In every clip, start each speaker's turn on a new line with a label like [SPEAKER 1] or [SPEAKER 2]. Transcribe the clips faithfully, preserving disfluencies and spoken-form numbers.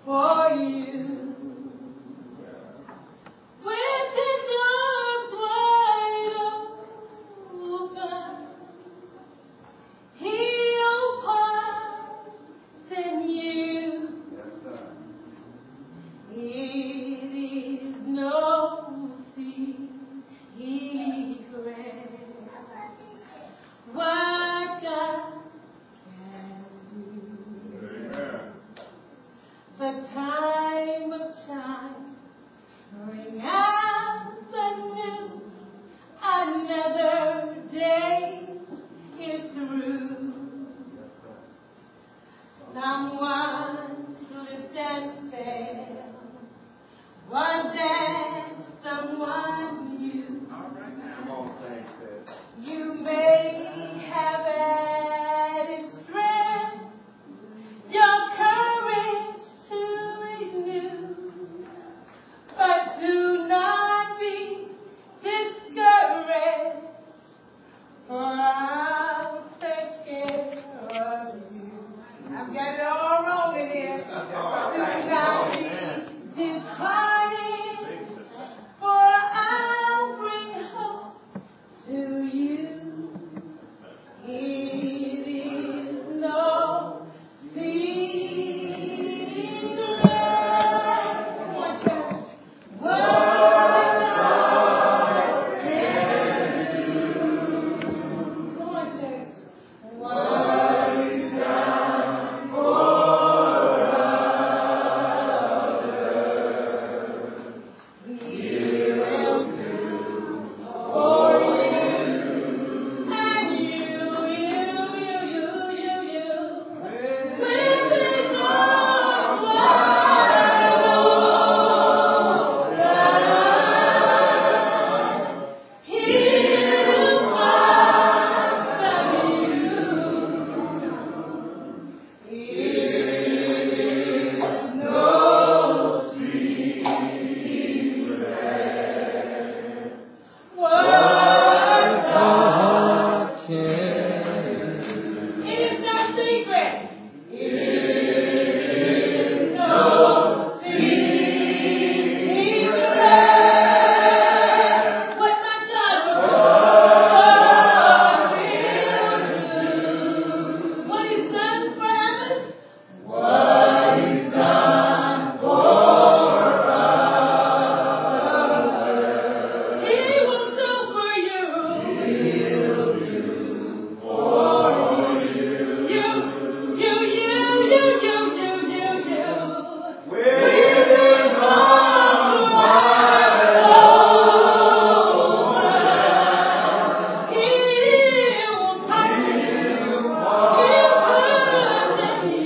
[SPEAKER 1] for you. With his arms wide open, he'll pardon you. It is no secret what God can do. The time of time, ring out the new, another day is through. Someone slipped and fell, was that someone you?
[SPEAKER 2] Come on, thanks, Ed.
[SPEAKER 1] You may have added strength, your courage to renew, but do not be discouraged, for I'll take care of you. I've got it all wrong in here. Do not be disheartened, for I'll bring hope to you. It is no secret. Come on, church. What God can do. Come on, church. What is done for others, He will do for you. And you, you, you, you, you, you. With his arms wide open, he'll pardon you. It is no secret what God can. It is not secret. It is no secret what my God will do. What He's done for others. What He's done for others, He will do for you. He will do for you. You, you, you, you, you, you, you, you. With his arms wide open, He will pardon you. He'll pardon you.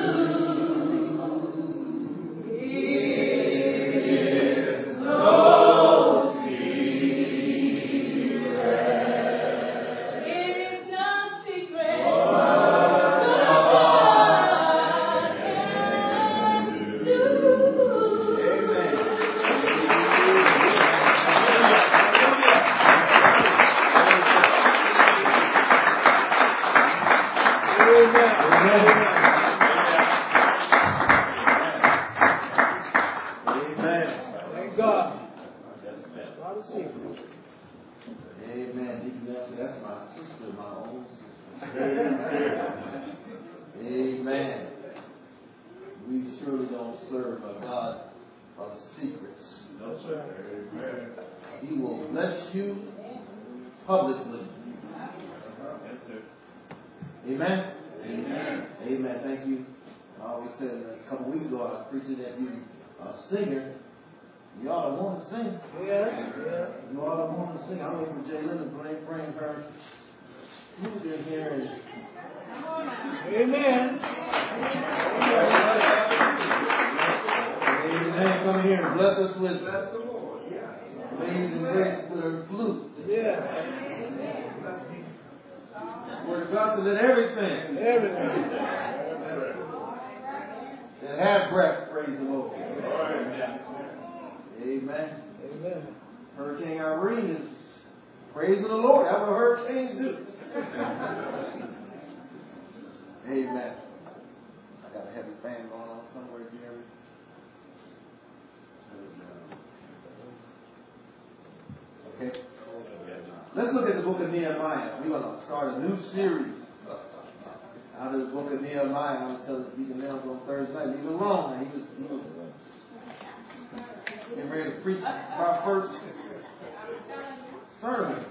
[SPEAKER 1] It is no secret. It is not secret what God can do.
[SPEAKER 2] Amen.
[SPEAKER 3] Thank God. A lot of secrets.
[SPEAKER 2] Amen. That's my sister, my own sister. Amen. We surely don't serve a God of secrets. No, sir. Amen. He will bless you publicly. Yes, sir. Amen. Amen. Amen. Thank you. I always said a couple weeks ago, I was preaching that you a singer. You ought to want to sing.
[SPEAKER 3] Yeah, yeah.
[SPEAKER 2] You ought to want to sing. I'm waiting for Jay Lennon to bring, bring her music in here. And
[SPEAKER 3] Amen.
[SPEAKER 2] Amen. Come here and bless us with bless the Lord. Yeah. Amazing grace with her flute.
[SPEAKER 3] Yeah.
[SPEAKER 2] Word of God says that everything
[SPEAKER 3] Everything.
[SPEAKER 2] that have breath, praise the Lord. Amen.
[SPEAKER 3] Amen.
[SPEAKER 2] Hurricane Irene is praising the Lord. That's what hurricanes do. Amen. I got a heavy fan going on somewhere, Jerry. Okay? Let's look at the book of Nehemiah. We're going to start a new series out of the book of Nehemiah. I'm going to tell Deacon Nelson on Thursday night. Leave it alone. He was, he was getting ready to preach my first sermon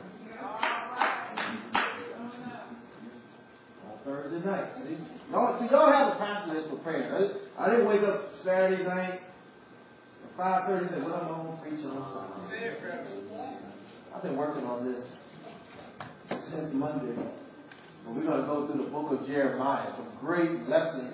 [SPEAKER 2] on Thursday night. See? Y'all, see, y'all have a pastor that's prepared. I, I didn't wake up Saturday night at five thirty and say, well, I'm going to preach on Sunday. I've been working on this since Monday. But we're going to go through the book of Jeremiah. Some great lessons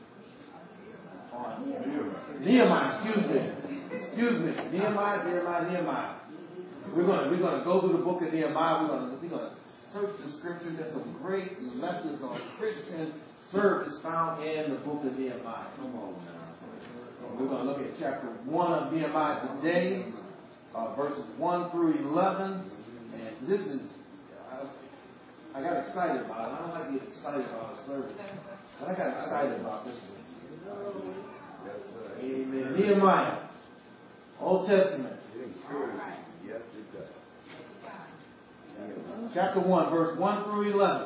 [SPEAKER 2] on Nehemiah. Excuse me. Excuse me. Nehemiah, Jeremiah, Nehemiah. We're going to, we're going to go through the book of Nehemiah. We're going to, we're going to search the scriptures. There's some great lessons on Christian service found in the book of Nehemiah. Come on now. We're going to look at chapter one of Nehemiah today, uh, verses one through eleven. And this is, I, I got excited about it. I don't like to get excited about a service, but I got excited about this one. Amen. Nehemiah, Old Testament. Yes, it does. Chapter one, verse one through eleven.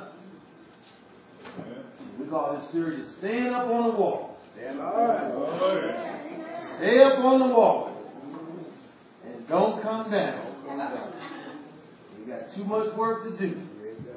[SPEAKER 2] We call this series Stand Up on the Wall. Stand up. Stay up on the wall. And don't come down. You got too much work to do.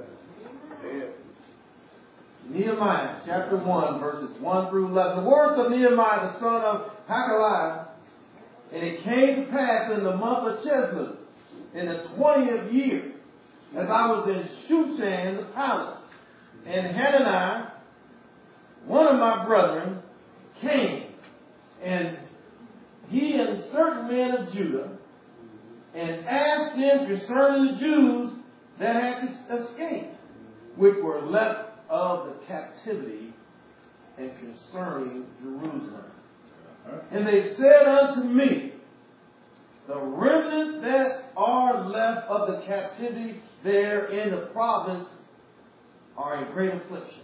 [SPEAKER 2] Nehemiah chapter one, verses one through eleven. The words of Nehemiah, the son of Hakaliah. And it came to pass in the month of Chislev, in the twentieth year, as I was in Shushan the palace, and Hananiah, one of my brethren, came, and he and certain men of Judah, and asked them concerning the Jews that had escaped, which were left of the captivity, and concerning Jerusalem. And they said unto me, the remnant that are left of the captivity there in the province are in great affliction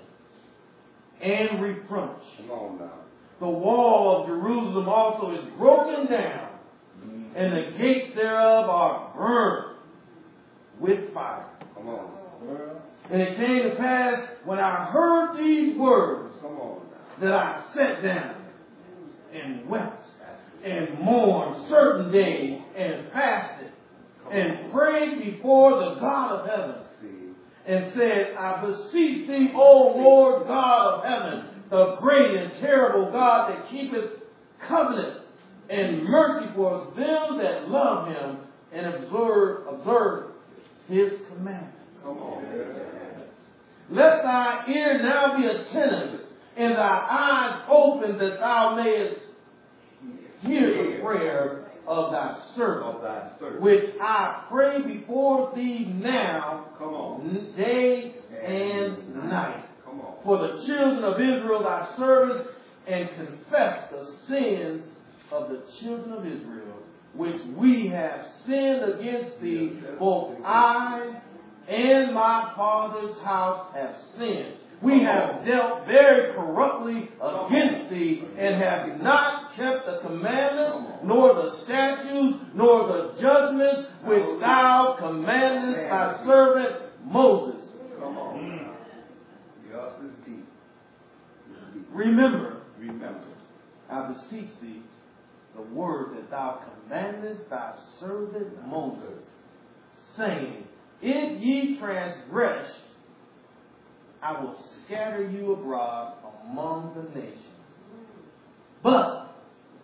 [SPEAKER 2] and reproach. Come on now. The wall of Jerusalem also is broken down, and the gates thereof are burned with fire. Come on. And it came to pass when I heard these words, come on now, that I sat down and wept and mourned certain days and fasted and prayed before the God of heaven and said, I beseech thee, O Lord God of heaven, the great and terrible God that keepeth covenant and mercy for them that love him and observe, observe his commandments. Come on. Let thy ear now be attentive and thy eyes open that thou mayest hear the prayer of thy servant, of thy servant, which I pray before thee now, come on, day and night, come on, for the children of Israel thy servants, and confess the sins of the children of Israel, which we have sinned against thee. Both I and my father's house have sinned. We have dealt very corruptly against thee, and have not kept the commandments, nor the statutes, nor the judgments which thou commandest thy servant Moses. Come on. Remember, remember, I beseech thee, the word that thou commandest thy servant Moses, saying, if ye transgress, I will scatter you abroad among the nations. But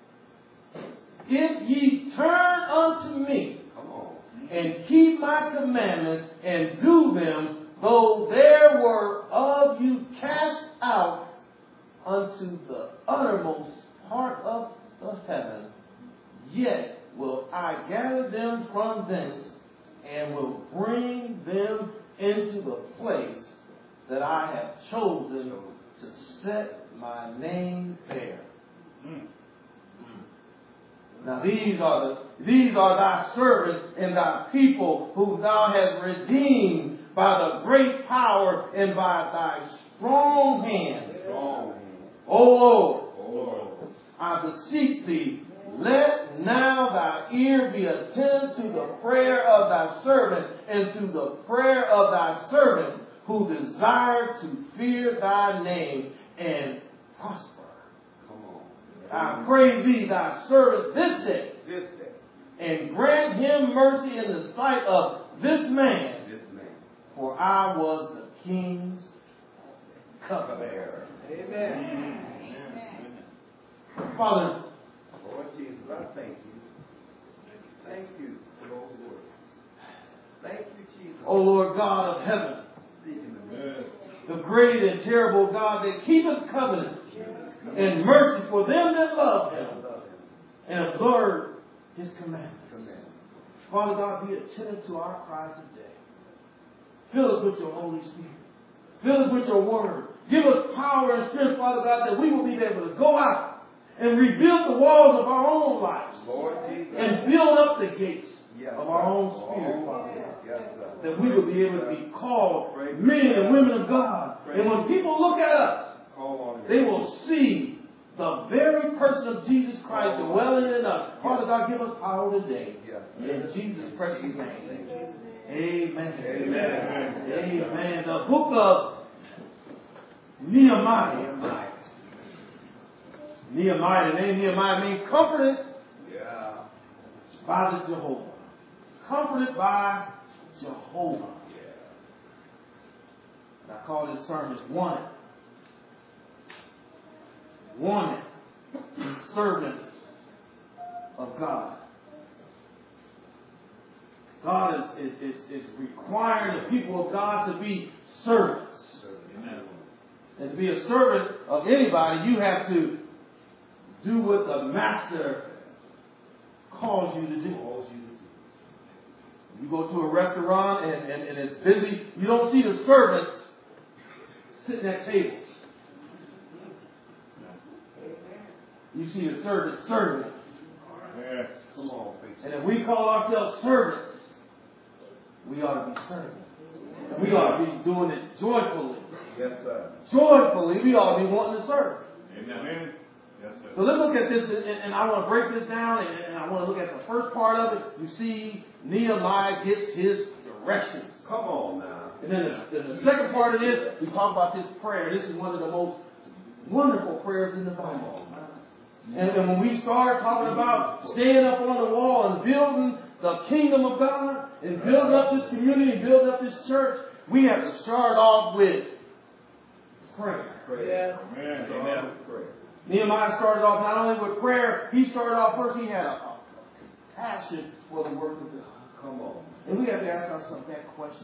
[SPEAKER 2] if ye turn unto me and keep my commandments and do them, though there were of you cast out unto the uttermost part of the heaven, yet will I gather them from thence and will bring them into the place that I have chosen to set my name there. Mm. Mm. Now these are the these are thy servants and thy people whom thou hast redeemed by the great power and by thy strong hand. Strong. O Lord, O Lord, I beseech thee, Let now thy ear be attentive to the prayer of thy servant and to the prayer of thy servants who desire to fear thy name and prosper.
[SPEAKER 4] Come on.
[SPEAKER 2] I pray thee, thy servant, this day,
[SPEAKER 4] This day.
[SPEAKER 2] and grant him mercy in the sight of this man,
[SPEAKER 4] This man.
[SPEAKER 2] for I was the king's cupbearer.
[SPEAKER 3] Amen.
[SPEAKER 2] Father,
[SPEAKER 4] Lord Jesus, I thank you. Thank you for your word. Thank you, Jesus.
[SPEAKER 2] O Lord God of heaven,
[SPEAKER 4] Speaking to me.
[SPEAKER 2] the great and terrible God that keepeth covenant and mercy for them that love him and observe his commandments. Father God, be attentive to our cry today. Fill us with your Holy Spirit. Fill us with your word. Give us power and strength, Father God, that we will be able to go out and rebuild the walls of our own lives.
[SPEAKER 4] Lord Jesus.
[SPEAKER 2] And build up the gates
[SPEAKER 4] Yes,
[SPEAKER 2] of our own
[SPEAKER 4] sir.
[SPEAKER 2] spirit,
[SPEAKER 4] Oh,
[SPEAKER 2] Father
[SPEAKER 4] yes,
[SPEAKER 2] God.
[SPEAKER 4] yes, sir.
[SPEAKER 2] That we will be able to be called men and women of God. And when people look at us,
[SPEAKER 4] Call on
[SPEAKER 2] they will see the very person of Jesus Christ dwelling in us. Father God, give us power today.
[SPEAKER 4] Yes.
[SPEAKER 2] In Jesus' precious name. Amen.
[SPEAKER 4] Amen.
[SPEAKER 2] Amen. The book of Nehemiah.
[SPEAKER 4] Nehemiah.
[SPEAKER 2] Nehemiah, the name Nehemiah means comforted
[SPEAKER 4] Yeah.
[SPEAKER 2] by the Jehovah. Comforted by Jehovah. And I call this sermon Wanted. Wanted. The servants of God. God is, is, is, is requiring the people of God to be servants.
[SPEAKER 4] Amen.
[SPEAKER 2] And to be a servant of anybody, you have to do what the master calls you to do. You go to a restaurant and, and, and it's busy. You don't see the servants sitting at tables. You see the servants serving.
[SPEAKER 4] Come on, preacher.
[SPEAKER 2] And if we call ourselves servants, we ought to be serving. And we ought to be doing it joyfully.
[SPEAKER 4] Yes, sir.
[SPEAKER 2] Joyfully, we ought to be wanting to serve.
[SPEAKER 5] Amen. Yes, sir.
[SPEAKER 2] So let's look at this, and, and I want to break this down, and, and I want to look at the first part of it. You see, Nehemiah gets his directions.
[SPEAKER 4] Come on now.
[SPEAKER 2] And then the, then the second part of this, we talk about this prayer. This is one of the most wonderful prayers in the Bible. And, and when we start talking about staying up on the wall and building the kingdom of God, and building up this community, and building up this church, we have to start off with prayer.
[SPEAKER 4] Prayer.
[SPEAKER 5] Amen.
[SPEAKER 4] Amen. Prayer.
[SPEAKER 2] Nehemiah started off not only with prayer, he started off first, he had a, a passion for the work of God.
[SPEAKER 4] Come on.
[SPEAKER 2] And we have to ask ourselves that question.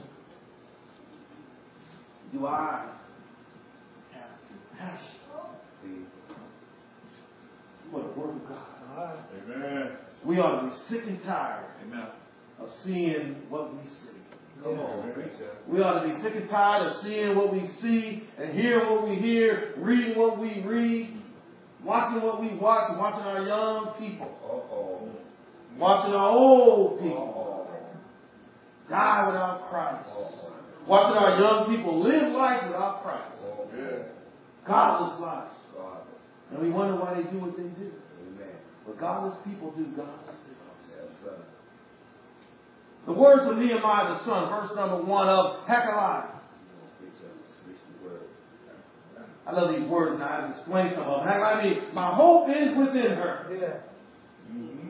[SPEAKER 2] Do I have compassion
[SPEAKER 4] See.
[SPEAKER 2] for the work of God?
[SPEAKER 5] Amen.
[SPEAKER 2] We ought to be sick and tired
[SPEAKER 5] Amen.
[SPEAKER 2] of seeing what we see.
[SPEAKER 4] Come on, preacher.
[SPEAKER 2] We ought to be sick and tired of seeing what we see and hearing what we hear, reading what we read, watching what we watch, and watching our young people,
[SPEAKER 4] Uh-oh.
[SPEAKER 2] watching our old people
[SPEAKER 4] Uh-oh.
[SPEAKER 2] die without Christ,
[SPEAKER 4] Uh-oh.
[SPEAKER 2] watching our young people live life without Christ,
[SPEAKER 4] Oh, yeah.
[SPEAKER 2] godless lives.
[SPEAKER 4] God.
[SPEAKER 2] And we wonder why they do what they do.
[SPEAKER 4] Amen.
[SPEAKER 2] But godless people do godless things.
[SPEAKER 4] Yes, sir.
[SPEAKER 2] The words of Nehemiah the son, verse number one of Hekeliah.
[SPEAKER 4] Preacher, preach the word.
[SPEAKER 2] I love these words, and I have to explain some of them. Hekeliah means, my hope is within her.
[SPEAKER 3] Yeah.
[SPEAKER 4] Mm-hmm.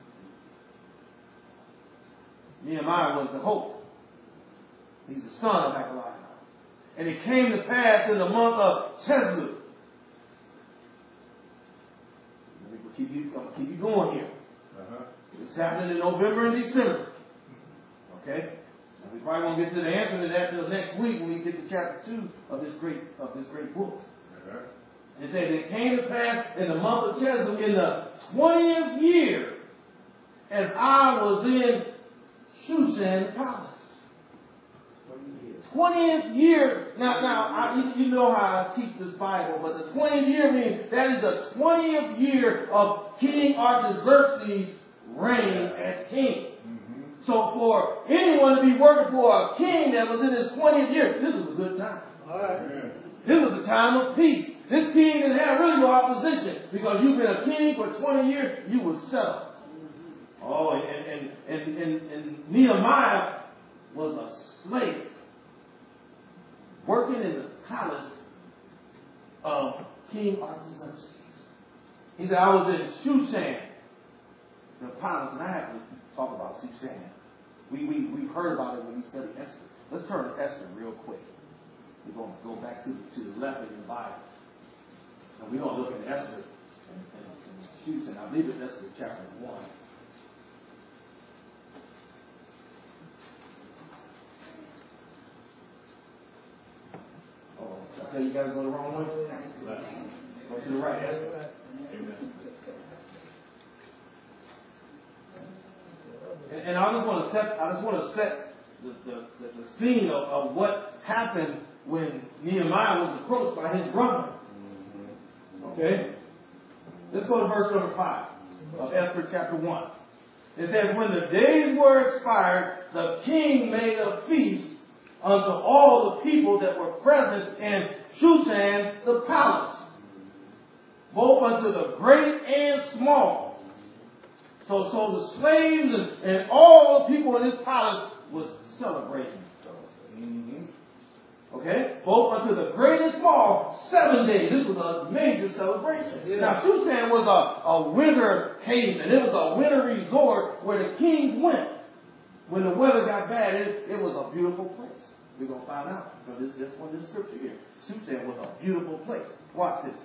[SPEAKER 2] Nehemiah was the hope. He's the son of Hekeliah. And it came to pass in the month of Cheslu. We'll keep you, I'm gonna keep you going here.
[SPEAKER 4] Uh-huh.
[SPEAKER 2] It's happening in November and December. Okay? And we probably won't get to the answer to that till next week when we get to chapter two of this great of this great book.
[SPEAKER 4] Uh-huh.
[SPEAKER 2] It said it came to pass in the month of Cheslu in the twentieth year, as I was in Shushan Palace. twentieth year. Now, now I, you, you know how I teach this Bible, but the twentieth year means that is the twentieth year of King Artaxerxes' reign as king.
[SPEAKER 4] Mm-hmm.
[SPEAKER 2] So for anyone to be working for a king that was in his twentieth year, this was a good time.
[SPEAKER 3] All right.
[SPEAKER 5] Amen.
[SPEAKER 2] This was a time of peace. This king didn't have really no opposition because you've been a king for twenty years, you were settled. Oh, and, and, and, and, and Nehemiah was a slave working in the palace of King Artaxerxes. He said, I was in Shushan, the palace, and I have to talk about Shushan. We, we, we've heard about it when we study Esther. Let's turn to Esther real quick. We're going to go back to, to the left in the Bible. And we're going to look at Esther and, and, and Shushan. I believe it's Esther chapter one. Oh, did I tell you guys to go the wrong way? Left. Go to the right, Esther. Amen. And, and I just want to set. I just want to set the, the, the, the scene of, of what happened when Nehemiah was approached by his brother. Okay? Let's go to verse number five of Esther chapter one. It says, when the days were expired, the king made a feast unto all the people that were present in Shushan the palace, both unto the great and small. So, so the slaves and, and all the people in this palace was celebrating. Mm-hmm. Okay? Both unto the great and small, seven days. This was a major celebration. Yeah. Now, Shushan was a, a winter haven. It was a winter resort where the kings went. When the weather got bad, it, it was a beautiful place. We're going to find out from this, this one, this scripture here. Shushan was a beautiful place. Watch this.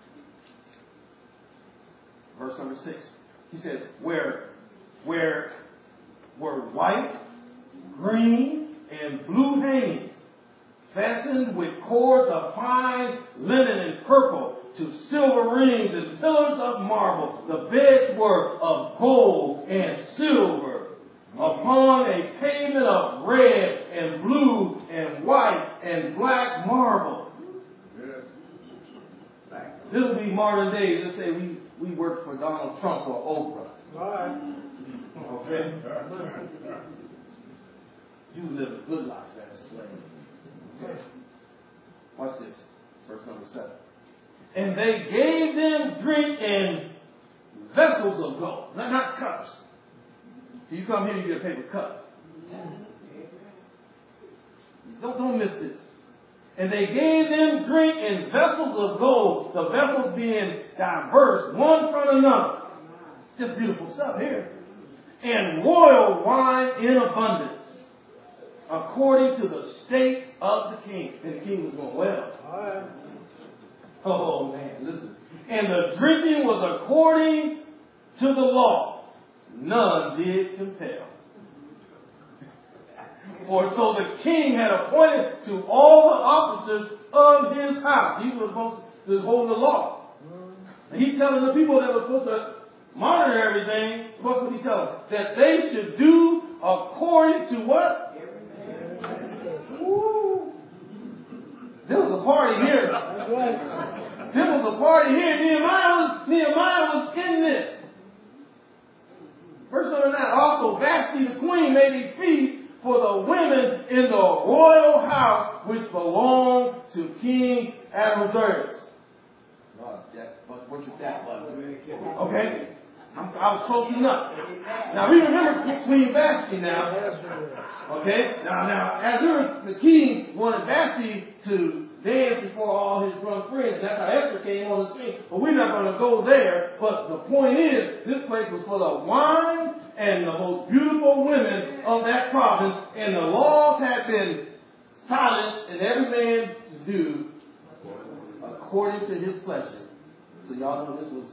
[SPEAKER 2] Verse number six. He says, where, where were white, green, and blue hangings, fastened with cords of fine linen and purple, to silver rings and pillars of marble. The beds were of gold and silver, upon a pavement of red and blue and white and black marble. This will be modern day. Let's say we, we work for Donald Trump or Oprah. All right. Okay? You live a good life as a slave. Okay. Watch this. Verse number seven. And they gave them drink in vessels of gold. Not, not cups. So you come here, you get a paper cup. Don't, don't miss this. And they gave them drink in vessels of gold, the vessels being diverse, one from another. Just beautiful stuff here. And royal wine in abundance, according to the state of the king. And the king was going, well. Oh, man, listen. And the drinking was according to the law. None did compel. For so the king had appointed to all the officers of his house. He was supposed to hold the law. And he's telling the people that were supposed to monitor everything, what would he tell them? That they should do according to what? Woo. There was a party here. There was a party here. Nehemiah was, Nehemiah was in this. Verse number nine. Also, Vashti the queen made a feast for the women in the royal house which belonged to King Ahasuerus. What's that? Okay. I'm, I was close enough. Now we remember Queen Vashti now. Okay. Now, now, Ahasuerus, the king, wanted Vashti to dance before all his young friends. That's how Esther came on the scene. But we're not going to go there. But the point is, this place was full of wine and the most beautiful women of that province, and the laws had been silenced, and every man to do according to his pleasure. So y'all know this was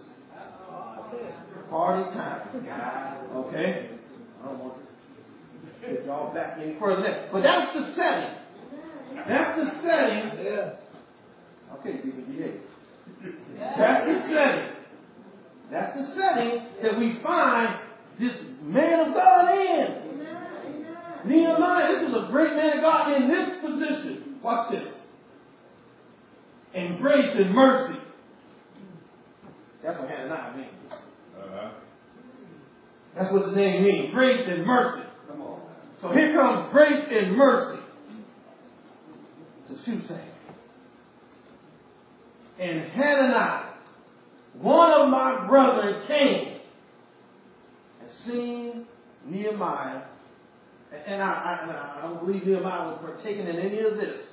[SPEAKER 2] party time. Okay? I don't want to get y'all back any further than that. But that's the setting. That's the setting. Okay, people, behave. That's the setting. That's the setting that we find this man of God in. Nehemiah, this is a great man of God in this position. Watch this. And grace and mercy. That's what Hananiah means. Uh-huh. That's what his name means. Grace and mercy. Come on. So here comes grace and mercy to Shushan. and Hananiah, one of my brethren, came and seen Nehemiah. And I, I, I don't believe Nehemiah was partaking in any of this,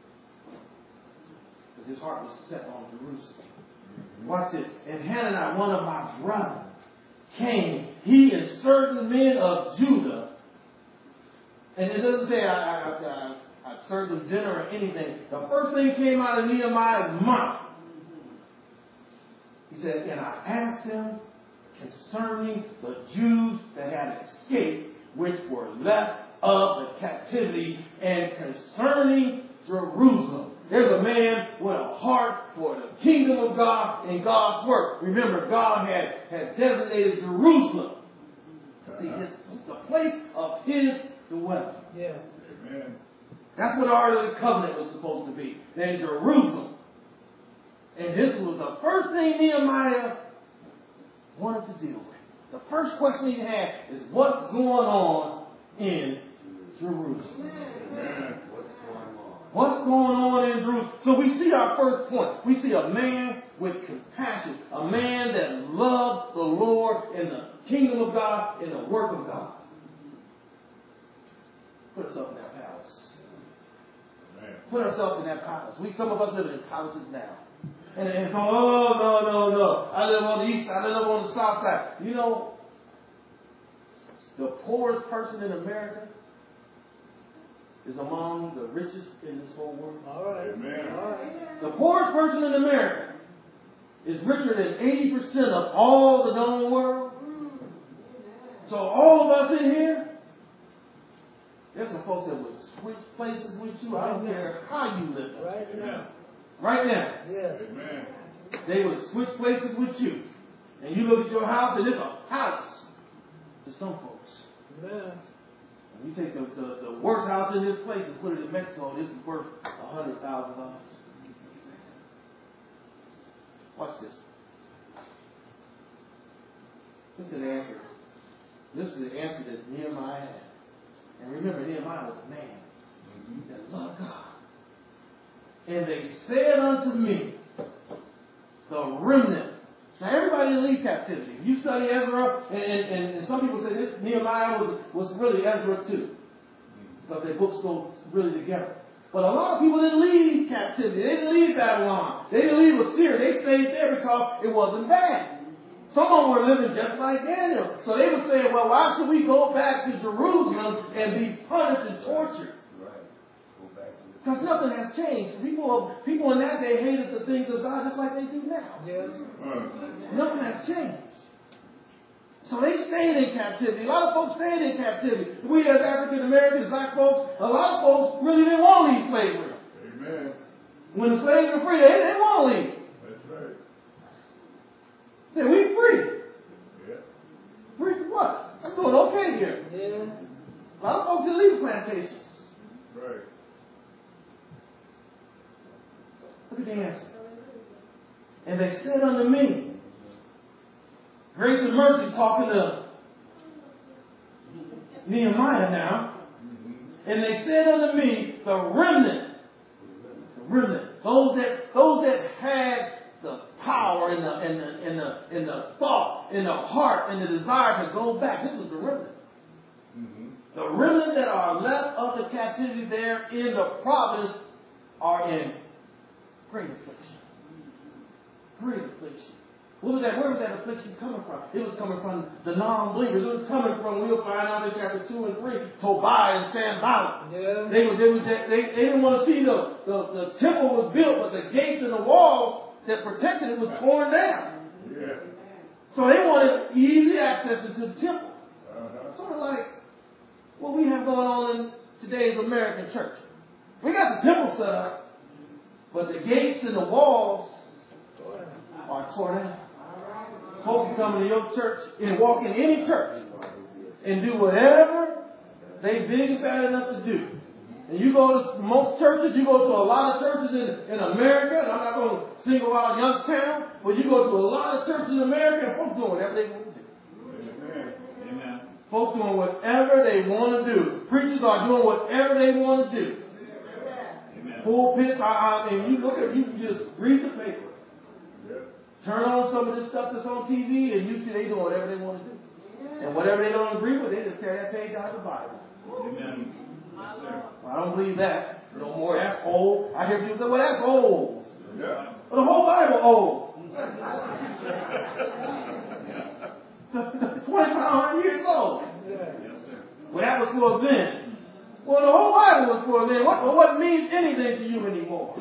[SPEAKER 2] because his heart was set on Jerusalem. Watch this. And Hananiah, one of my brethren, came, he and certain men of Judah. And it doesn't say I, I, I, I served them dinner or anything. The first thing came out of Nehemiah's mouth. He said, and I asked them concerning the Jews that had escaped, which were left of the captivity, and concerning Jerusalem. There's a man with a heart for the kingdom of God and God's work. Remember, God had, had designated Jerusalem to be his, the place of his dwelling.
[SPEAKER 3] Yeah.
[SPEAKER 5] Amen.
[SPEAKER 2] That's what the Ark of the Covenant was supposed to be. Then Jerusalem. And this was the first thing Nehemiah wanted to deal with. The first question he had is, what's going on in Jerusalem?
[SPEAKER 5] Amen.
[SPEAKER 2] What's going on in Jerusalem? So we see our first point. We see a man with compassion. A man that loved the Lord and the kingdom of God and the work of God. Put ourselves in that palace.
[SPEAKER 5] Amen.
[SPEAKER 2] Put ourselves in that palace. We, some of us live in palaces now. And, and so, oh, no, no, no. I live on the east side. I live on the south side. You know, the poorest person in America is among the richest in this whole world.
[SPEAKER 3] All right.
[SPEAKER 5] Amen.
[SPEAKER 3] All right.
[SPEAKER 2] The poorest person in America is richer than eighty percent of all the known world. So all of us in here, there's some folks that would switch places with you. I don't care how you live.
[SPEAKER 3] Right now.
[SPEAKER 2] Right now.
[SPEAKER 3] Yeah.
[SPEAKER 5] Amen.
[SPEAKER 2] They would switch places with you. And you look at your house and it's a palace to some folks.
[SPEAKER 3] Amen.
[SPEAKER 2] And you take the, the, the worst house in this place and put it in Mexico, this is worth one hundred thousand dollars. Watch this. This is the answer. This is the answer that Nehemiah had. And remember, Nehemiah was a man that loved God. And they said unto me, the remnant. Now everybody didn't leave captivity. If you study Ezra, and, and, and some people say this, Nehemiah was, was really Ezra too. Because their books go really together. But a lot of people didn't leave captivity. They didn't leave Babylon. They didn't leave Assyria. They stayed there because it wasn't bad. Some of them were living just like Daniel. So they would say, well, why should we go back to Jerusalem and be punished and tortured? Because nothing has changed. People, people in that day hated the things of God just like they do now.
[SPEAKER 3] Yes.
[SPEAKER 2] Nothing has changed. So they stayed in captivity. A lot of folks stayed in captivity. We as African Americans, black folks, a lot of folks really didn't want to leave slavery.
[SPEAKER 5] Amen.
[SPEAKER 2] When the slaves were free, they didn't want to leave.
[SPEAKER 5] That's right.
[SPEAKER 2] They said, we free.
[SPEAKER 5] Yeah.
[SPEAKER 2] Free for what? I'm doing okay here.
[SPEAKER 3] Yeah.
[SPEAKER 2] A lot of folks didn't leave plantations.
[SPEAKER 5] Right.
[SPEAKER 2] Look at the answer. And they said unto me, Grace and Mercy talking to Nehemiah now. And they said unto me, the remnant, the remnant, those that those that had the power and the and the and the and the thought and the heart and the desire to go back. This was the remnant.
[SPEAKER 5] Mm-hmm.
[SPEAKER 2] The remnant that are left of the captivity there in the province are in great affliction. Great affliction. What was that? Where was that affliction coming from? It was coming from the non-believers. It was coming from, we'll find out in chapter two and three, Tobiah and Sanballat.
[SPEAKER 3] Yeah.
[SPEAKER 2] They, were, they, were, they, they didn't want to see the, the, the temple was built, but the gates and the walls that protected it was torn down.
[SPEAKER 5] Yeah.
[SPEAKER 2] So they wanted easy access into the temple.
[SPEAKER 5] Uh-huh.
[SPEAKER 2] Sort of like what we have going on in today's American church. We got the temple set up, but the gates and the walls are torn down. Folks can come into your church and walk in any church and do whatever they big and bad enough to do. And you go to most churches, you go to a lot of churches in, in America, and I'm not going to single out Youngstown, but you go to a lot of churches in America and folks doing whatever they want to do.
[SPEAKER 5] Amen. Amen.
[SPEAKER 2] Folks doing whatever they want to do. Preachers are doing whatever they want to do.
[SPEAKER 5] Amen.
[SPEAKER 2] Pulpits, I, I mean, you look at, you can just read the paper. Turn on some of this stuff that's on T V and you see they do whatever they want to do. And whatever they don't agree with, they just tear that page out of the Bible.
[SPEAKER 5] Amen. Yes, sir.
[SPEAKER 2] Well, I don't believe that. No more. That's old. I hear people say, well, that's old.
[SPEAKER 5] Yeah.
[SPEAKER 2] Well, the whole Bible old. twenty-five hundred years old.
[SPEAKER 5] Yes, sir.
[SPEAKER 2] Well, that was for then. Well, the whole Bible was for then. What, what means anything to you anymore?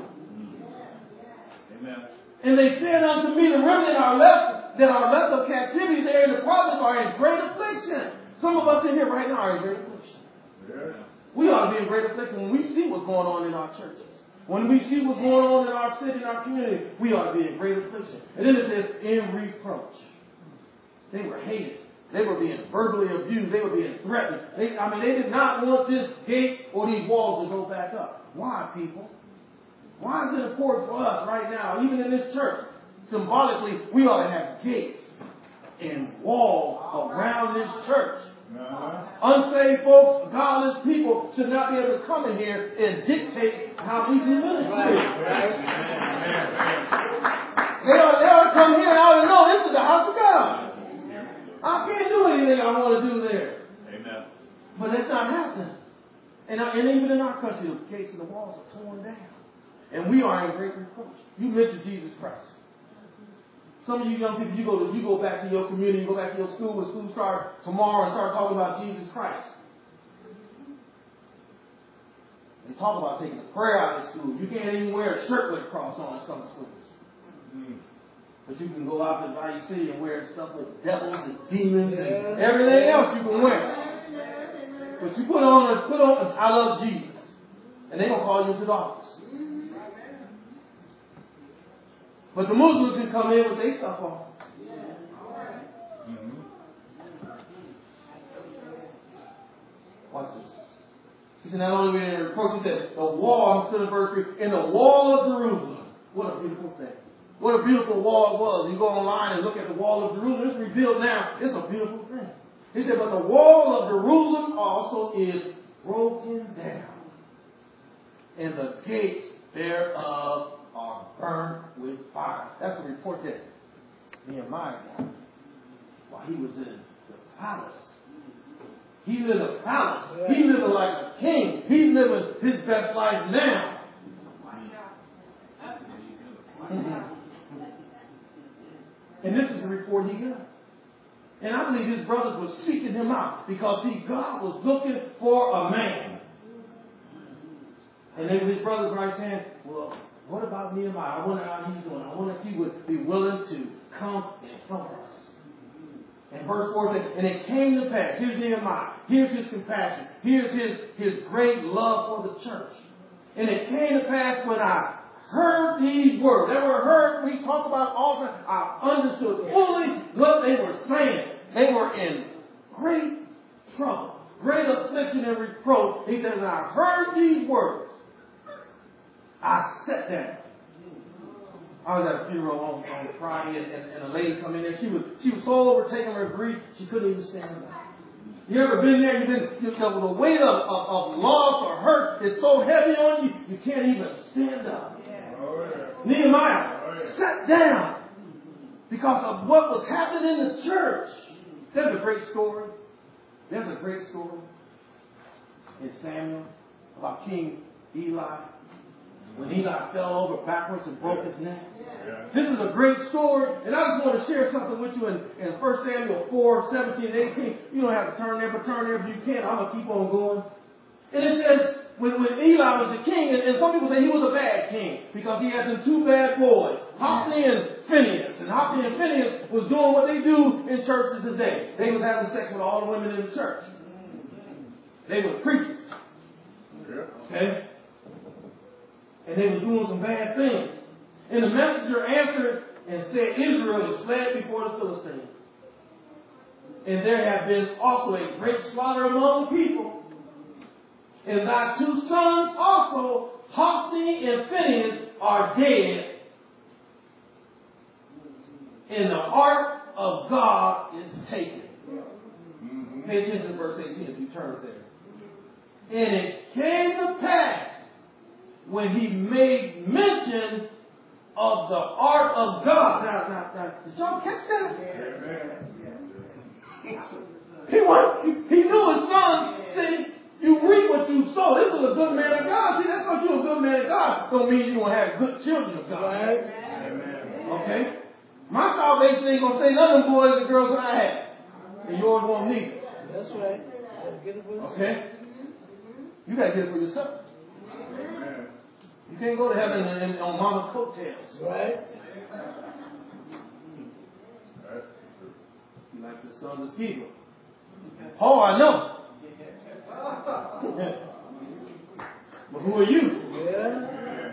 [SPEAKER 5] Amen.
[SPEAKER 2] And they said unto me, the remnant are left, that are left of captivity there in the prophets are in great affliction. Some of us in here right now are in great affliction.
[SPEAKER 5] Yeah.
[SPEAKER 2] We ought to be in great affliction when we see what's going on in our churches. When we see what's going on in our city, in our community, we ought to be in great affliction. And then it says, in reproach. They were hated. They were being verbally abused. They were being threatened. They, I mean, they did not want this gate or these walls to go back up. Why, people? Why is it important for us right now, even in this church? Symbolically, we ought to have gates and walls around this church.
[SPEAKER 5] Uh-huh.
[SPEAKER 2] Unsaved folks, godless people should not be able to come in here and dictate how we do ministry. They ought, they ought to come here and ought to know this is the house of God. I can't do anything I want to do there.
[SPEAKER 5] Amen.
[SPEAKER 2] But that's not happening. And, I, and even in our country, the gates and the walls are torn down. And we are in great reproach. You mentioned Jesus Christ. Some of you young people, you go to, you go back to your community, you go back to your school when school starts tomorrow and start talking about Jesus Christ. They talk about taking the prayer out of school. You can't even wear a shirt with a cross on in some schools.
[SPEAKER 5] Mm.
[SPEAKER 2] But you can go out to Value City and wear stuff with devils and demons and everything else you can wear. But you put on, put on, I love Jesus. And they're going to call you into the office. But the Muslims can come in with their stuff on.
[SPEAKER 5] Mm-hmm.
[SPEAKER 2] Watch this. He said, not only were they reproached, he said, the wall, I'm still in verse three, in the wall of Jerusalem. What a beautiful thing. What a beautiful wall it was. You go online and look at the wall of Jerusalem. It's rebuilt now. It's a beautiful thing. He said, but the wall of Jerusalem also is broken down. And the gates thereof are burned with fire. That's a report that Nehemiah got while he was in the palace. He's in the palace. He's living like a king. He's living his best life now. And this is the report he got. And I believe his brothers were seeking him out because, see, God was looking for a man. And then his brothers were saying, well, what about Nehemiah? I wonder how he's doing. I wonder if he would be willing to come and help us. And verse four says, and it came to pass. Here's Nehemiah. Here's his compassion. Here's his, his great love for the church. And it came to pass when I heard these words. They were heard. We talk about all the time. I understood fully what they were saying. They were in great trouble, great affliction and reproach. He says, and I heard these words. I sat down. I was at a funeral on, on Friday, and, and, and a lady come in there. She was she was so overtaken with grief, she couldn't even stand up. You ever been there? You've been you know, the weight of, of, of loss or hurt is so heavy on you, you can't even stand up.
[SPEAKER 5] Oh, yeah.
[SPEAKER 2] Nehemiah
[SPEAKER 5] Oh, yeah.
[SPEAKER 2] sat down because of what was happening in the church. There's a great story. There's a great story in Samuel about King Eli. When Eli fell over backwards and broke his neck.
[SPEAKER 5] Yeah.
[SPEAKER 2] This is a great story, and I just want to share something with you in, in First Samuel four, seventeen, and eighteen. You don't have to turn there, but turn there if you can. I'm going to keep on going. And it says, when, when Eli was the king, and, and some people say he was a bad king, because he had them two bad boys, Hophni and Phinehas. And Hophni and Phinehas was doing what they do in churches today. They was having sex with all the women in the church. They were preachers.
[SPEAKER 5] Yeah.
[SPEAKER 2] Okay? And they were doing some bad things. And the messenger answered and said, Israel is fled before the Philistines. And there have been also a great slaughter among the people. And thy two sons also, Hophni and Phinehas, are dead. And the ark of God is taken. Mm-hmm. Pay attention to verse eighteen if you turn there. And it came to pass when he made mention of the ark of God. Now, now, now, did y'all catch that? He, was, he, he knew his son said, you reap what you sow. This was a good man of God. See, that's because you're a good man of God. Don't mean you're going to have good children of God. Right? Okay? My salvation ain't going to say none of them boys and girls that I have. And yours won't neither. That's right. Okay? You got to get it for yourself. You can't go to heaven and, and, on mama's coattails. Right? You like the sons of Sceva. Oh, I know. But who are you? Yeah.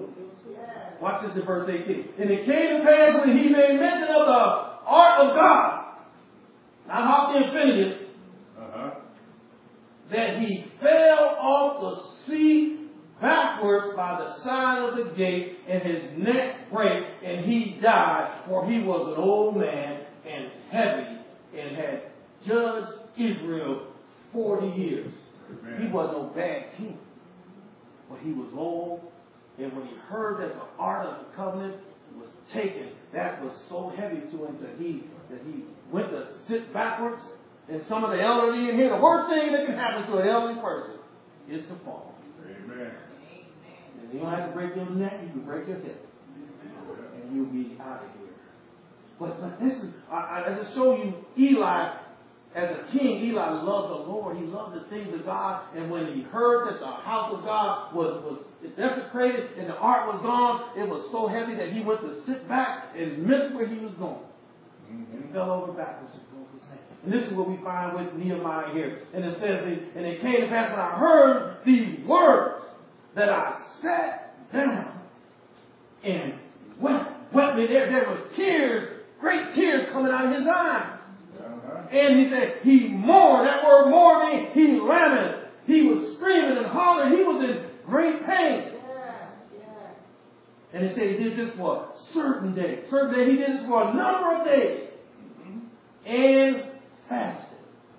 [SPEAKER 2] Watch this in verse eighteen. And it came to pass when he made mention of the ark of God, not Hophni and Phinehas, uh-huh. that he fell off the sea backwards by the side of the gate, and his neck brake, and he died, for he was an old man and heavy, and had judged Israel forty years. Amen. He wasn't no bad king, but he was old. And when he heard that the ark of the covenant was taken, that was so heavy to him that he that he went to sit backwards. And some of the elderly in here, the worst thing that can happen to an elderly person is to fall. Amen. And you don't have to break your neck; you can break your hip, and you'll be out of here. But, but this is I, I just show you Eli. As a king, Eli loved the Lord. He loved the things of God. And when he heard that the house of God was, was desecrated and the ark was gone, it was so heavy that he went to sit back and missed where he was going. Mm-hmm. And he fell over backwards and broke his neck. And this is what we find with Nehemiah here. And it says, and it came to pass when I heard these words that I sat down and wept. wept. There, there was tears, great tears coming out of his eyes. And he said, he mourned. That word mourn means he lamented. He was screaming and hollering. He was in great pain. Yeah, yeah. And he said he did this for a certain day. Certain day he did this for a number of days. Mm-hmm. And fasted.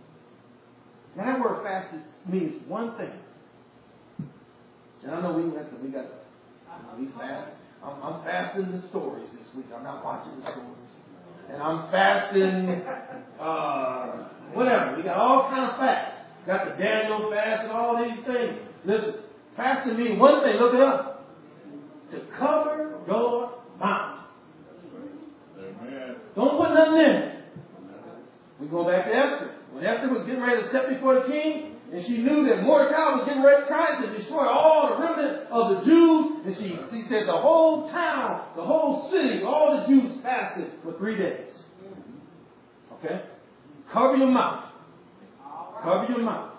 [SPEAKER 2] Now that word fasted means one thing. And I know we have to, we got to, we fast. I'm, I'm fasting the stories this week. I'm not watching the stories. And I'm fasting, uh, whatever. We got all kind of fasts. Got the Daniel fast and all these things. Listen, fasting means one thing. Look it up. To cover your mouth. Amen. Don't put nothing in it. We go back to Esther. When Esther was getting ready to step before the king, and she knew that Mordecai was getting ready to try to destroy all the remnant of the Jews. And she, she said the whole town, the whole city, all the Jews fasted for three days. Okay? Cover your mouth. Cover your mouth.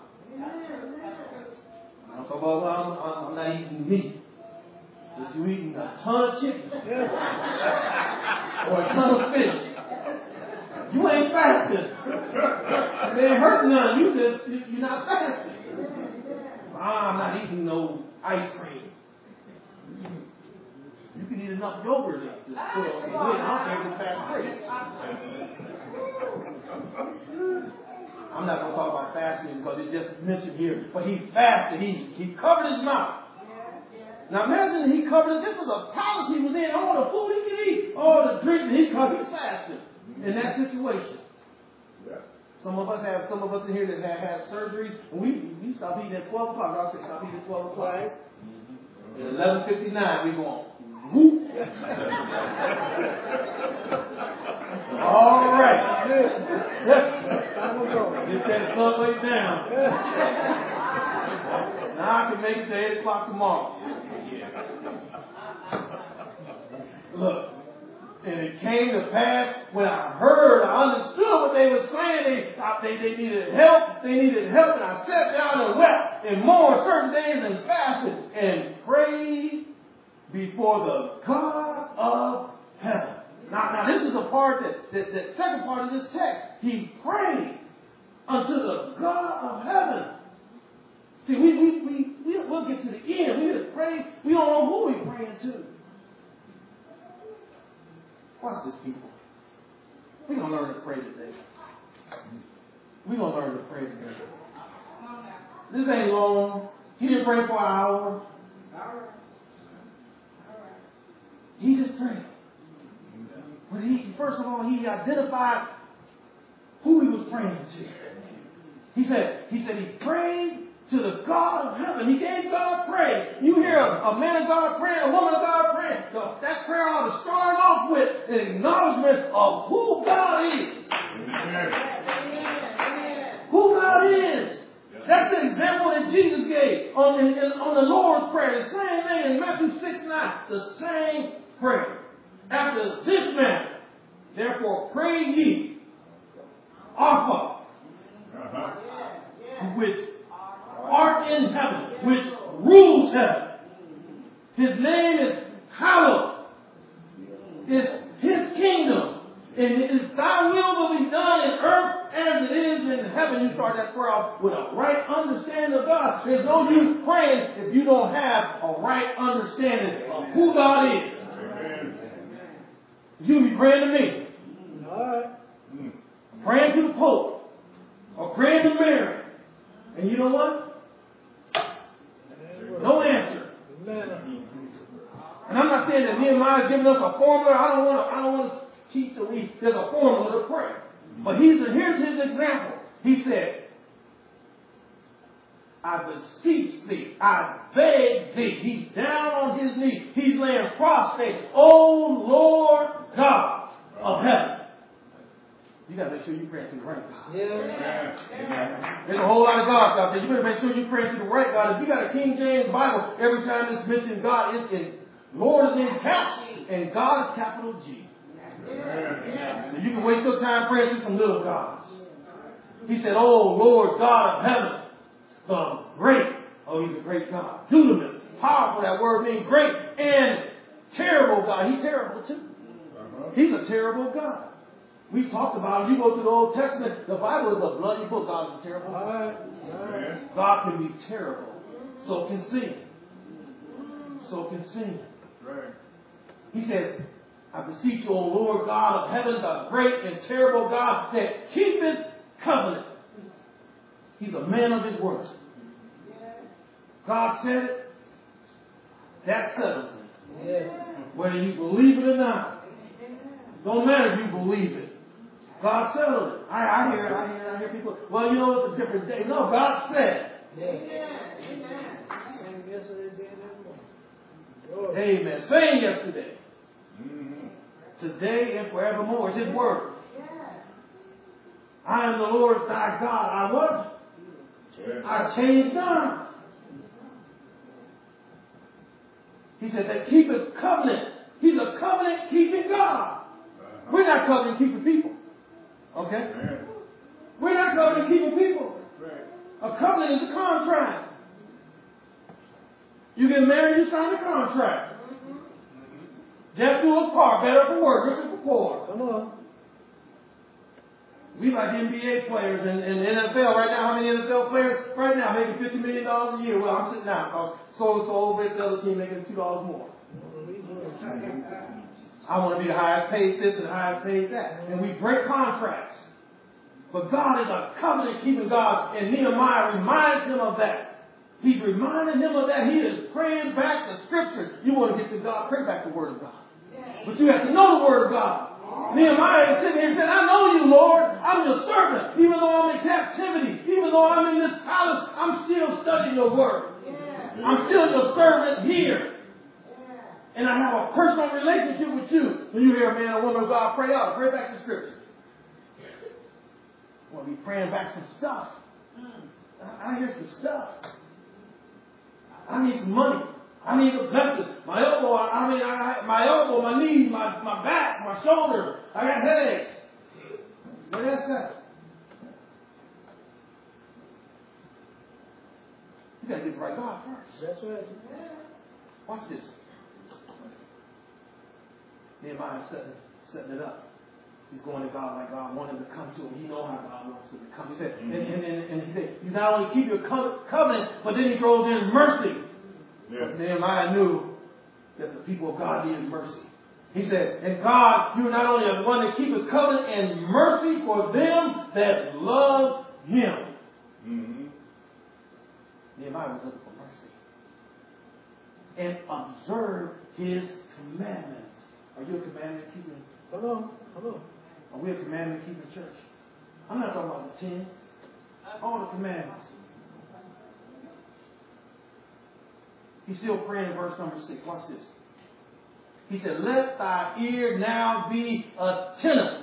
[SPEAKER 2] I'm talking about, well, I'm, I'm not eating meat. Just you eating a ton of chicken. Or a ton of fish. You ain't fasting. It ain't hurt none. You just, you, you're not fasting. I'm not eating no ice cream. You can eat enough yogurt to put on some weight. I don't care if it's fat free. I'm not going to talk about fasting because it's just mentioned here. But he fasted. He, he covered his mouth. Now imagine he covered it. This was a palace he was in. All the food he could eat. All the drinks that he covered. He fasted in that situation. Yeah. Some of us have, some of us in here that have had surgery, and we we stop eating at twelve o'clock. I'll say stop eating at twelve o'clock. Mm-hmm. At eleven fifty nine, we go whoop. All right. Get that stuff laid down. Now I can make it to eight o'clock tomorrow. Look. And it came to pass when I heard, I understood what they were saying. They, they, they needed help. They needed help. And I sat down and wept and mourned certain days and fasted and prayed before the God of heaven. Now, now this is the part that, that, that second part of this text. He prayed unto the God of heaven. See, we, we, we, we, we'll get to the end. We just pray. We don't know who we're praying to. Watch this, people. We're going to learn to pray today. We're going to learn to pray today. This ain't long. He didn't pray for an hour. He just prayed. But he, first of all, he identified who he was praying to. He said, he said he prayed to the God of heaven. He gave God praise. You hear a, a man of God praying, a woman of God praying. No, that prayer ought to start off with an acknowledgement of who God is.
[SPEAKER 5] Amen.
[SPEAKER 2] Who God is. That's the example that Jesus gave on, in, in, on the Lord's Prayer. The same thing in Matthew six nine. The same prayer. After this manner, therefore pray ye, our Father, uh-huh. which art in heaven, which rules heaven. His name is hallowed. It's his kingdom. And it is thy will will be done in earth as it is in heaven. You start that prayer off with a right understanding of God. There's no use praying if you don't have a right understanding of who God is. Amen. You be praying to me. All right. Praying to the Pope. Or praying to Mary. And you know what? No answer. And I'm not saying that Nehemiah is giving us a formula. I don't want to, I don't want to teach that we, there's a formula to pray. But he's, here's his example. He said, I beseech thee, I beg thee. He's down on his knees. He's laying prostrate. Oh Lord God of heaven. You got to make sure you pray to the right God. Yeah. Yeah. There's a whole lot of gods out there. You better make sure you pray to the right God. If you got a King James Bible, every time it's mentioned God, it's in, Lord is in caps, and God is capital G. Yeah. So you can waste your time praying to some little gods. He said, oh Lord God of heaven, the great. Oh, he's a great God. Dunamis, powerful. That word means great and terrible God. He's terrible too. He's a terrible God. We talked about it. You go through the Old Testament, the Bible is a bloody book. God is a terrible God. All right. All right. God can be terrible. So can sin. So can sin. Right. He said, I beseech you, O Lord God of heaven, the great and terrible God that keepeth covenant. He's a man of his word. God said it. That settles it. Whether you believe it or not. Don't matter if you believe it. God settled it. I, I hear I hear I hear people, well, you know, it's a different day. No, God said. Amen. Same yesterday. Mm-hmm. Today and forevermore. It's his word. I am the Lord thy God. I what? I change not. He said that keepeth covenant. He's a covenant keeping God. We're not covenant keeping people. Okay? We're not covenant keeping people. A covenant is a contract. You get married, you sign a contract. Death do us part, better for worse than for poor. Come on. We like N B A players and, and N F L right now. How many N F L players right now making fifty million dollars a year? Well, I'm sitting down. Uh, so and so over at the other team making two dollars more. I want to be the highest paid this and the highest paid that. And we break contracts. But God is a covenant keeping God, and Nehemiah reminds him of that. He's reminding him of that. He is praying back the scripture. You want to get to God, pray back the word of God. But you have to know the word of God. Nehemiah is sitting here and said, I know you, Lord. I'm your servant. Even though I'm in captivity, even though I'm in this palace, I'm still studying your word. I'm still your servant here. And I have a personal relationship with you. When you hear a man or woman of God pray out, pray back the scripture. I want to be praying back some stuff. I, I hear some stuff. I need some money. I need a blessing. My elbow, I, I mean, I, my elbow, my knees, my, my back, my shoulder. I got headaches. Where that's at? You got to get the right God first. That's right. Watch this. Nehemiah setting, setting it up. He's going to God like God wanted him to come to him. He knows how God wants him to come. He said, mm-hmm. and, and, and, and he said, you not only keep your covenant, but then he throws in mercy. Yeah. Nehemiah knew that the people of God needed mercy. He said, and God, you not only are the one that keepeth covenant and mercy for them that love him. Mm-hmm. Nehemiah was looking for mercy. And observe his commandments.
[SPEAKER 3] Are you a commandment keeping? Come on, come on. Are we a commandment keeping church? I'm not talking about the ten. All the commandments. He's still praying in verse number six. Watch this. He said, let thy ear now be attentive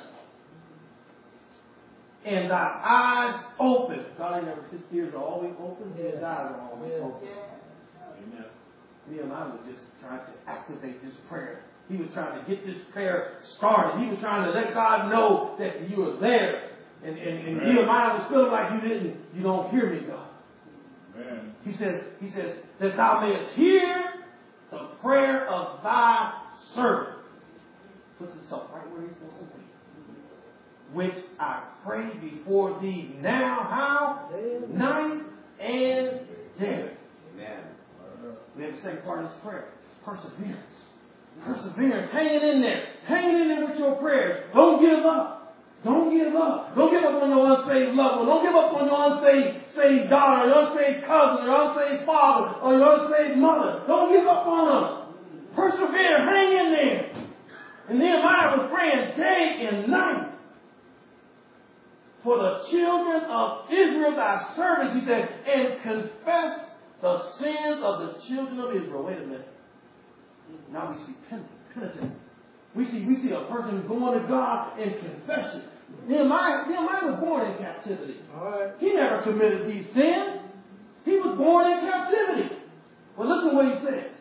[SPEAKER 3] and thy eyes open. God ain't never, his ears are always open, his eyes are always open. Amen. Nehemiah was just trying to activate this prayer. He was trying to get this prayer started. He was trying to let God know that you were there. And, and, and Nehemiah was feeling like you didn't, you don't hear me, God. Amen. He says, he says, that thou mayest hear the prayer of thy servant. Puts himself right where he's supposed to be. Which I pray before thee now, how? Night and day. Amen. We have the second part of this prayer. Perseverance. Perseverance. Hanging in there. Hanging in there with your prayers. Don't give up. Don't give up. Don't give up on your unsaved loved one. Don't give up on your unsaved saved daughter, or your unsaved cousin, or your unsaved father, or your unsaved mother. Don't give up on them. Persevere. Hang in there. And Nehemiah was praying day and night for the children of Israel, thy servants, he said, and confess the sins of the children of Israel. Wait a minute. Now we see penitence. We see, we see a person going to God in confession. Nehemiah, Nehemiah was born in captivity. All right. He never committed these sins. He was born in captivity. Well, listen what he says.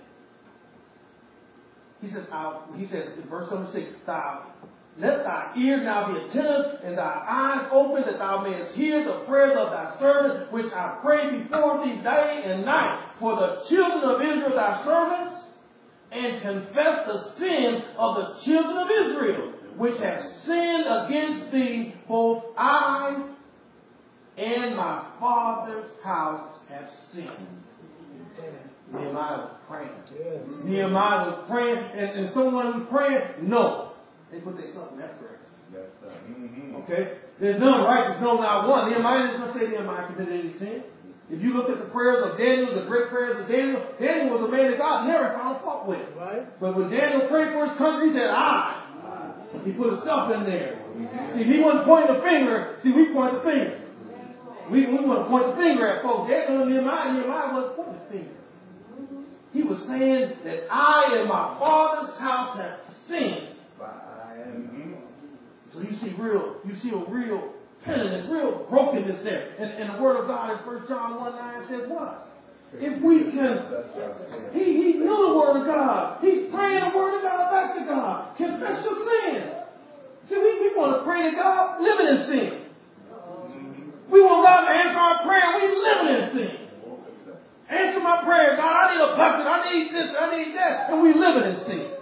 [SPEAKER 3] He says, he says in verse number six, thou let thy ear now be attentive and thy eyes open, that thou mayest hear the prayers of thy servant, which I pray before thee day and night for the children of Israel, thy servants, and confess the sin of the children of Israel, which have sinned against thee. Both I and my father's house have sinned. Nehemiah was praying. Yeah. Nehemiah was praying, and, and someone who's praying, no. They put themselves in that prayer. Yes, sir. Mm-hmm. Okay? There's none righteous, no, not one. Nehemiah doesn't say Nehemiah committed any sin. If you look at the prayers of Daniel, the great prayers of Daniel, Daniel was a man that God never found fault with. Right. But when Daniel prayed for his country, he said, I. He put himself in there. Mm-hmm. See, he wasn't pointing the finger. See, we point the finger. We, we want to point the finger at folks. Daniel and Nehemiah, Nehemiah wasn't pointing the finger. He was saying that I and my father's house have sinned. Mm-hmm. So you see real, you see a real penitence, real brokenness there. And, and the word of God in First John one nine says what? If we can, he, he knew the word of God. He's praying the word of God back to God. Confess your sins. See, we, we want to pray to God living in sin. We want God to answer our prayer. We living in sin. Answer my prayer, God. I need a blessing. I need this. I need that. And we living in sin.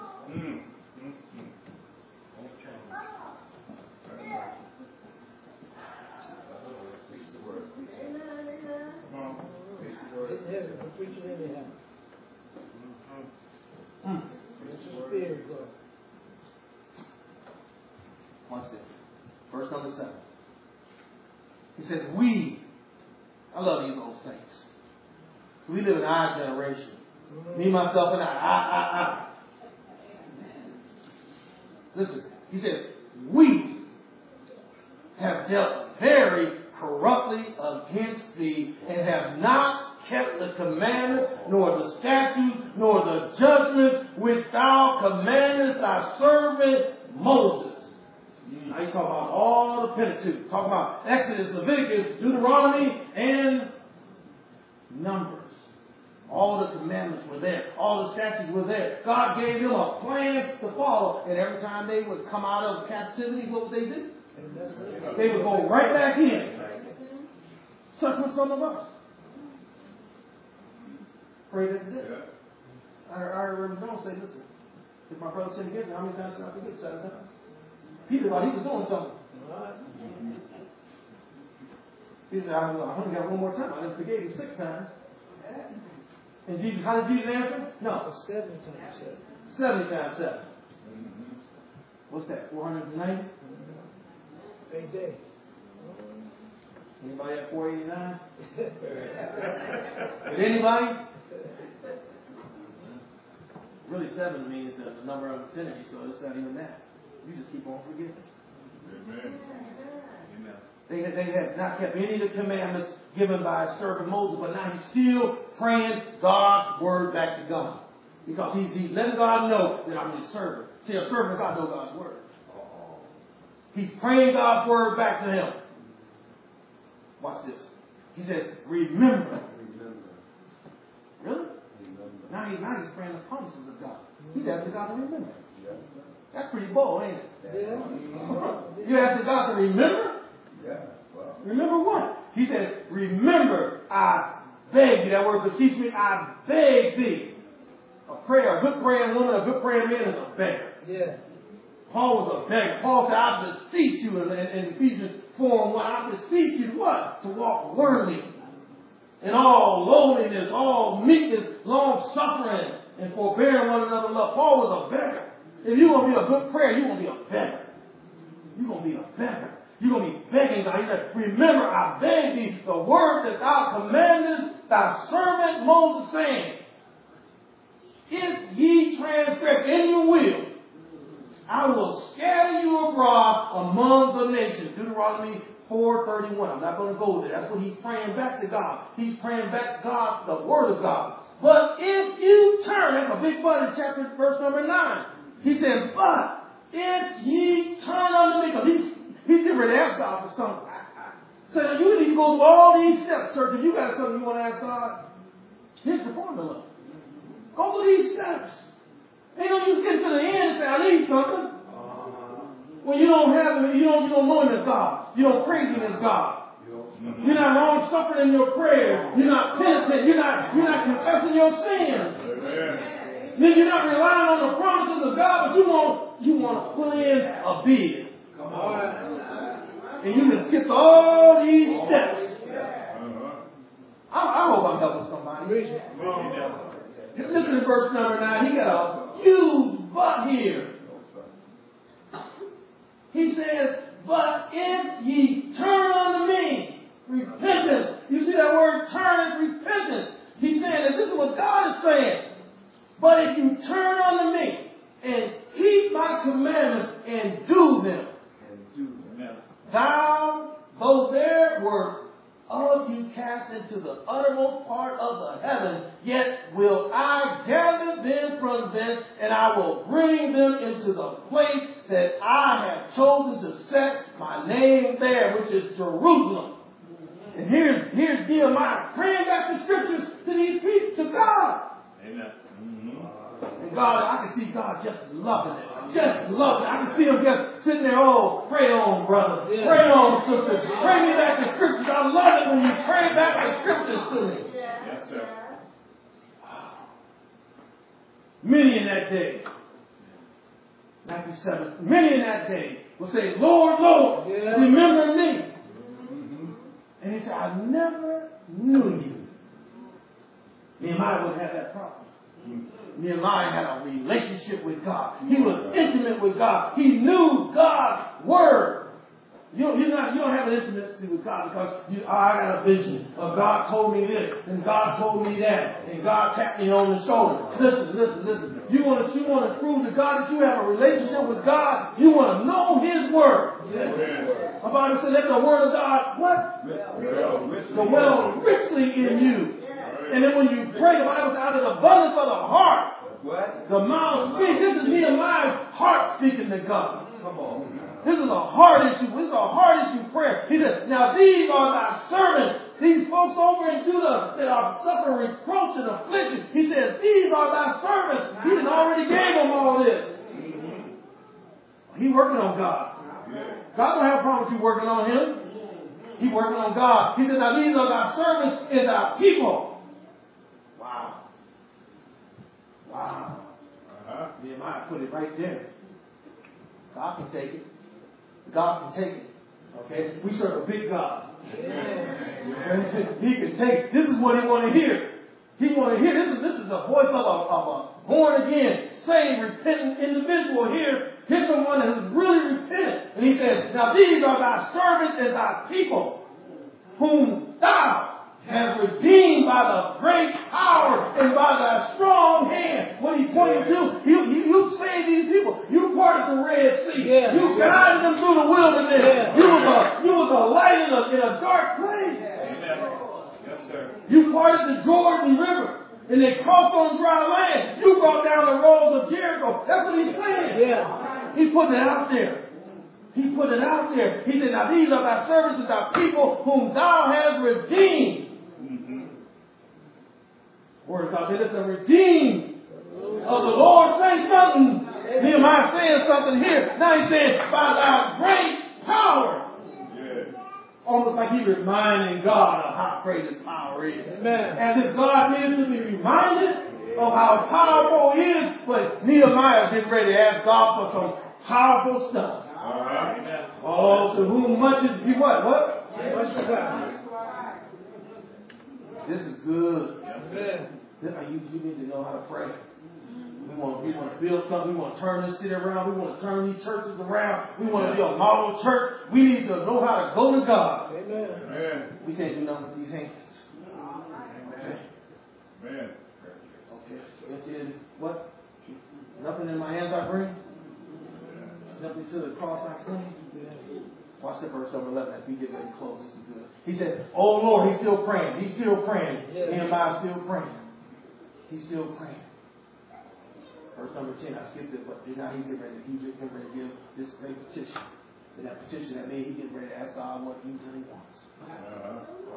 [SPEAKER 3] Watch this. Verse number seven. He says, we, I love these old saints. We live in our generation. Me, myself, and I. I, I, I. Listen, he says, we have dealt very corruptly against thee, and have not kept the commandments, nor the statutes, nor the judgments which thou commandest thy servant Moses. Now he's talking about all the Pentateuch. Talking about Exodus, Leviticus, Deuteronomy, and Numbers. All the commandments were there. All the statutes were there. God gave them a plan to follow. And every time they would come out of captivity, what would they do? They would go right back in. Such was some of us. Pray that they did. I heard Reverend Jones say, listen, if my brother sinned against me, how many times should I forgive? Seven times. He thought he was doing something. He said, I only got one more time. I didn't forgive him six times. And Jesus, how did Jesus answer? No. Seventy times seven. Seventy times seven. Mm-hmm. What's that? Four hundred ninety? Mm-hmm. A day. Anybody at four eighty nine? Did anybody? really seven means the number of infinity, so it's not even that. You just keep on forgiving.
[SPEAKER 5] Amen. Amen.
[SPEAKER 3] They, they have not kept any of the commandments given by his servant Moses, but now he's still praying God's word back to God. Because he's, he's letting God know that I'm his servant. See, a servant of God knows God's word. He's praying God's word back to him. Watch this. He says, remember. Really? Now, he, now he's praying the promises of God. He's asking God to remember. That's pretty bold, ain't it? Yeah. You asking God to remember?
[SPEAKER 4] Yeah. Wow.
[SPEAKER 3] Remember what? He says, remember, I beg you. That word beseech me, I beg thee. A prayer, a good praying woman, a good praying man is a beggar.
[SPEAKER 1] Yeah.
[SPEAKER 3] Paul was a beggar. Paul said, I beseech you in, in, in Ephesians four and one. I beseech you what? To walk worthy. In all lowliness, all meekness, long suffering, and forbearing one another love. Paul was a beggar. If you're going to be a good prayer, you're going to be a beggar. You're going to be a beggar. You're going to be begging God. He said, remember, I beg thee the word that thou commandest thy servant Moses, saying, if ye transgress in your will, I will scatter you abroad among the nations. Deuteronomy four thirty-one. I'm not going to go there. That's what he's praying back to God. He's praying back to God, the word of God. But if you turn, that's a big but in chapter, verse number nine. He said, but if ye turn unto me, because he's, he's getting ready to ask God for something. So you need to go through all these steps, church. If you got something you want to ask God, here's the formula. Go through these steps. Ain't no you get to the end and say, I need something. Well, you don't have him, you don't, you don't know him as God. You don't praise him as God. You're not long suffering in your prayer. You're not penitent. You're not, you're not confessing your sins.
[SPEAKER 5] Amen.
[SPEAKER 3] Then you're not relying on the promises of God, but you want, you want to put in a bid.
[SPEAKER 4] Come on.
[SPEAKER 3] And you can skip all these steps.
[SPEAKER 5] Uh-huh.
[SPEAKER 3] I, I hope I'm helping somebody. Listen to verse number nine. He got a huge but here. He says, but if ye turn unto me, repentance. You see that word turn is repentance. He's saying that this is what God is saying. But if you turn unto me and keep my commandments and do them, thou, though there were of you cast into the uttermost part of the heaven, yet will I gather them from thence, and I will bring them into the place that I have chosen to set my name there, which is Jerusalem. And here's, here's Nehemiah praying back the scriptures to these people, to God.
[SPEAKER 5] Amen. Mm-hmm.
[SPEAKER 3] And God, I can see God just loving it. Just loving it. I can see him just sitting there, oh, pray on, brother. Yeah. Pray on, sister. Pray me back the scriptures. I love it when you pray back the scriptures to me.
[SPEAKER 5] Yes, sir.
[SPEAKER 3] Many in that day, Matthew seven, many in that day will say, Lord, Lord, yeah. remember me. Mm-hmm. And he said, I never knew you. Nehemiah wouldn't have that problem. Mm-hmm. Nehemiah had a relationship with God. He was intimate with God. He knew God's word. You don't, you're not, you don't have an intimacy with God because you, oh, I got a vision of God told me this and God told me that and God tapped me on the shoulder. Listen, listen, listen. You want to, you want to prove to God that you have a relationship with God. You want to know His word. Yeah. The Bible says that the word of God, what? The well richly in you. And then when you pray, the Bible says out of the abundance of the heart, what? The mouth speaks. This is Nehemiah's heart speaking to God. Come on. This is a heart issue. This is a heart issue prayer. He said, now these are thy servants. These folks over in Judah that are suffering reproach and affliction. He said, these are thy servants. He had already gave them all this. He's working on God. God don't have a problem with you working on Him. He's working on God. He said, now these are thy servants and thy people. Wow. Wow. Uh-huh. Nehemiah put it right there. God can take it. God can take it. Okay? We serve a big God. Amen. He can take it. This is what He want to hear. He want to hear. This is this is the voice of a, of a born again, saved, repentant individual here. Here's someone that has really repented. And he says, now these are thy servants and thy people, whom thou hast redeemed by the great power and by thy strong hand. What he points you do. You, you, you saved these people. You parted the Red Sea.
[SPEAKER 1] Yeah.
[SPEAKER 3] You guided them through the wilderness.
[SPEAKER 1] Yeah.
[SPEAKER 3] You was a, you was a light in a, in a dark place.
[SPEAKER 5] Yes, sir.
[SPEAKER 3] You parted the Jordan River. And they crossed on dry land. You brought down the walls of Jericho. That's what he's saying.
[SPEAKER 1] Yeah.
[SPEAKER 3] He put it out there. He put it out there. He said, now these are thy servants and thy people whom thou hast redeemed.
[SPEAKER 5] Mm-hmm.
[SPEAKER 3] Word of God said, it's the redeemed of the Lord. Say something. Nehemiah saying something here. Now he's saying, by thy great power.
[SPEAKER 5] Yeah.
[SPEAKER 3] Almost like he's reminding God of how great his power is.
[SPEAKER 1] Amen.
[SPEAKER 3] As if God needs to be reminded of how powerful he is. But Nehemiah is getting ready to ask God for some powerful stuff.
[SPEAKER 5] All right.
[SPEAKER 3] Oh, to whom much is he what? What?
[SPEAKER 1] Much is God.
[SPEAKER 3] This is good.
[SPEAKER 1] Amen.
[SPEAKER 3] This, you, you need to know how to pray. We want, we want to build something. We want to turn this city around. We want to turn these churches around. We want to be a model church. We need to know how to go to God.
[SPEAKER 1] Amen.
[SPEAKER 5] Amen.
[SPEAKER 3] We can't do nothing with these hands. Okay.
[SPEAKER 5] Amen.
[SPEAKER 3] Okay. It is what? Nothing in my hands I bring. Nothing to the cross I cling. Watch the verse number eleven as we get ready to close. This is good. He said, oh Lord, he's still praying. He's still praying.
[SPEAKER 1] Yeah.
[SPEAKER 3] Nehemiah's still praying. He's still praying. Verse number ten, I skipped it, but now he's getting ready. He's getting ready to give this great petition. And that petition that made, he's getting ready to ask God what he really wants.
[SPEAKER 5] Uh-huh.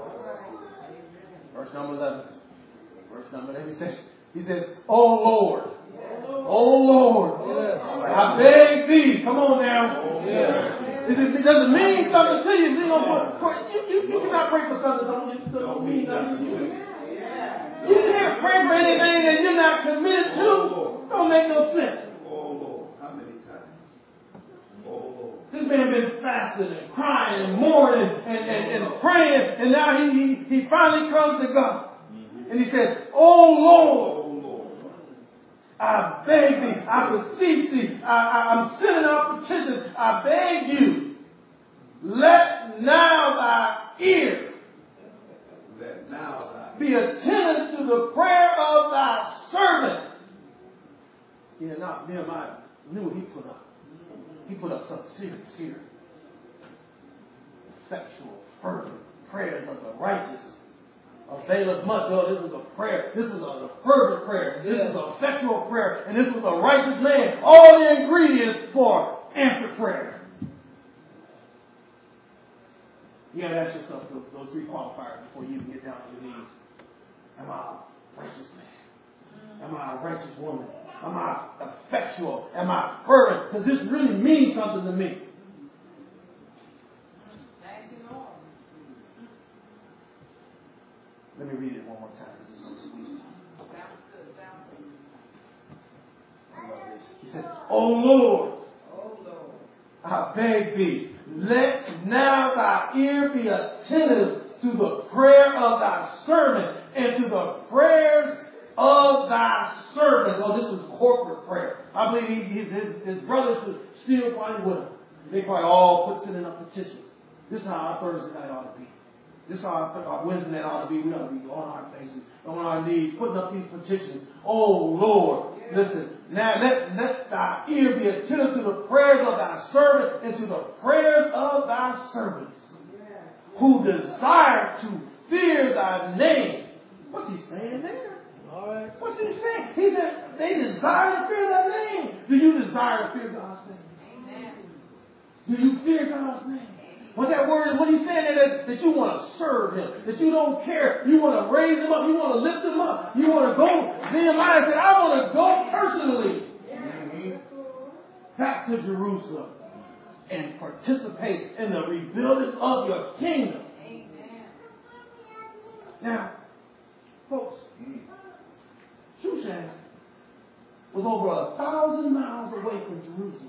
[SPEAKER 3] Verse number eleven. Verse number eleven. He says, he says, oh Lord. Oh Lord.
[SPEAKER 1] Yeah.
[SPEAKER 3] I beg thee. Come on now.
[SPEAKER 1] Yeah.
[SPEAKER 3] It, it doesn't mean something to you. You, know, for, you, you, you cannot pray for something that don't, don't mean nothing to you. You can't pray for anything that you're not committed to. Don't make no sense.
[SPEAKER 4] Oh, Lord. How many times? Oh, Lord.
[SPEAKER 3] This man been fasting and crying and mourning and, and, and praying, and now he, he, he finally comes to God. And he says, oh Lord, I beg thee, I beseech thee, I, I, I'm sending out petitions, I beg you, let now thy ear
[SPEAKER 4] Let now thy
[SPEAKER 3] be attentive to the prayer of thy servant. Yeah, now Nehemiah knew what he put up. He put up something serious here. Effectual, fervent prayers of the righteous availeth much. Oh, this was a prayer. This was a fervent prayer. This was an effectual prayer. And this was a righteous man. All the ingredients for answered prayer. You gotta ask yourself those, those three qualifiers before you even get down on your knees. Am I a righteous man? Am I a righteous woman? Am I effectual? Am I fervent? Because this really means something to me. Let me read it one more time. This is so sweet. I love this. He said, oh Lord, I beg thee, let now thy ear be attentive to the prayer of thy servant and to the prayers of thy servants. Oh, this was corporate prayer. I believe he, his, his, his brothers were still probably with him. They probably all put sending up petitions. This is how our Thursday night ought to be. This is how our, our Wednesday night ought to be. We ought to be on our faces, on our knees, putting up these petitions. Oh Lord, listen. Now let, let thy ear be attentive to the prayers of thy servant and to the prayers of thy servants who desire to fear thy name. What's he saying there?
[SPEAKER 1] All right.
[SPEAKER 3] What's he saying? He said they desire to fear thy name. Do you desire to fear God's name? Amen. Do you fear God's name? What that word, what he's saying is that, that you want to serve him, that you don't care. You want to raise him up. You want to lift him up. You want to go. Nehemiah said, I want to go personally back to Jerusalem and participate in the rebuilding of your kingdom. Amen. Now, folks, Shushan was over a thousand miles away from Jerusalem.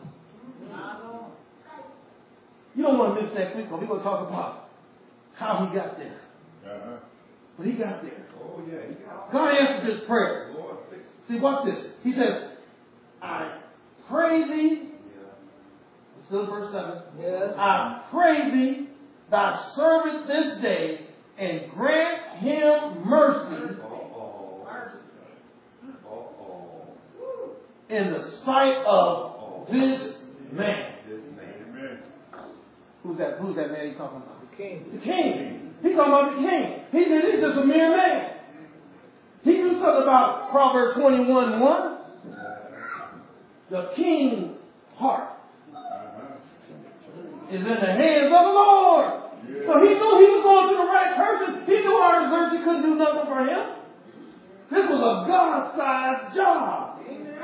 [SPEAKER 3] You don't want to miss next week, because we're going to talk about how he got there.
[SPEAKER 5] Uh-huh.
[SPEAKER 3] But he got there.
[SPEAKER 4] Oh, yeah. He got
[SPEAKER 3] God answered this prayer.
[SPEAKER 4] Lord, fix it.
[SPEAKER 3] See, watch this. He says, I pray thee.
[SPEAKER 4] Yeah.
[SPEAKER 3] Still in verse seven.
[SPEAKER 1] Yes.
[SPEAKER 3] I pray thee, thy servant this day, and grant him mercy.
[SPEAKER 4] Uh-oh. Uh-oh.
[SPEAKER 3] in the sight of this man.
[SPEAKER 5] Amen.
[SPEAKER 3] Who's that? Who's that man he's talking about?
[SPEAKER 4] The king.
[SPEAKER 3] The king. He's talking about the king. He said he's just a mere man. He knew something about Proverbs twenty-one one. The king's heart is in the hands of the Lord.
[SPEAKER 5] Yeah.
[SPEAKER 3] So he knew he was going to the right person. He knew Artaxerxes couldn't do nothing for him. This was a God-sized job.
[SPEAKER 5] Amen.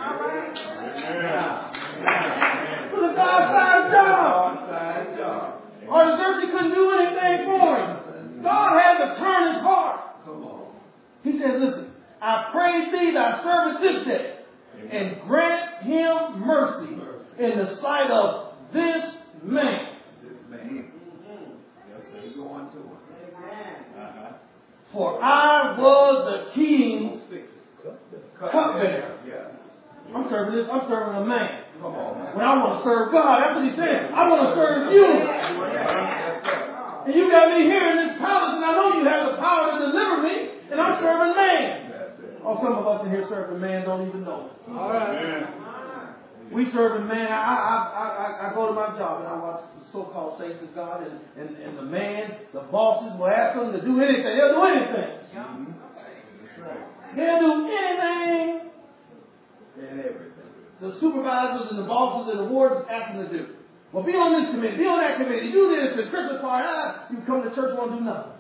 [SPEAKER 3] It was a God-sized job.
[SPEAKER 4] God-sized job.
[SPEAKER 3] Artaxerxes couldn't do anything for him. God had to turn his heart.
[SPEAKER 4] Come on.
[SPEAKER 3] He said, listen, I pray thee thy servant this day, and grant him mercy in the sight of this man.
[SPEAKER 4] This man. Yes, sir. He's going to him.
[SPEAKER 5] Uh-huh.
[SPEAKER 3] For I was the king's cupbearer.
[SPEAKER 4] Yeah.
[SPEAKER 3] I'm serving this, I'm serving a man.
[SPEAKER 4] Come on.
[SPEAKER 3] When I want to serve God, that's what he said. I want to serve you. And you got me here in this palace, and I know you have the power to deliver me, and I'm serving man. Oh, some of us in here serving man don't even know it.
[SPEAKER 5] All right.
[SPEAKER 3] We serving man. I, I, I, I, I go to my job and I watch the so-called saints of God, and, and, and the man, the bosses will ask them to do anything. They'll do anything.
[SPEAKER 5] That's right.
[SPEAKER 3] They'll do anything
[SPEAKER 4] And everything.
[SPEAKER 3] the supervisors and the bosses and the wards ask them to do. Well, be on this committee, be on that committee, do this, the Christmas party. Ah, you come to church, won't do nothing.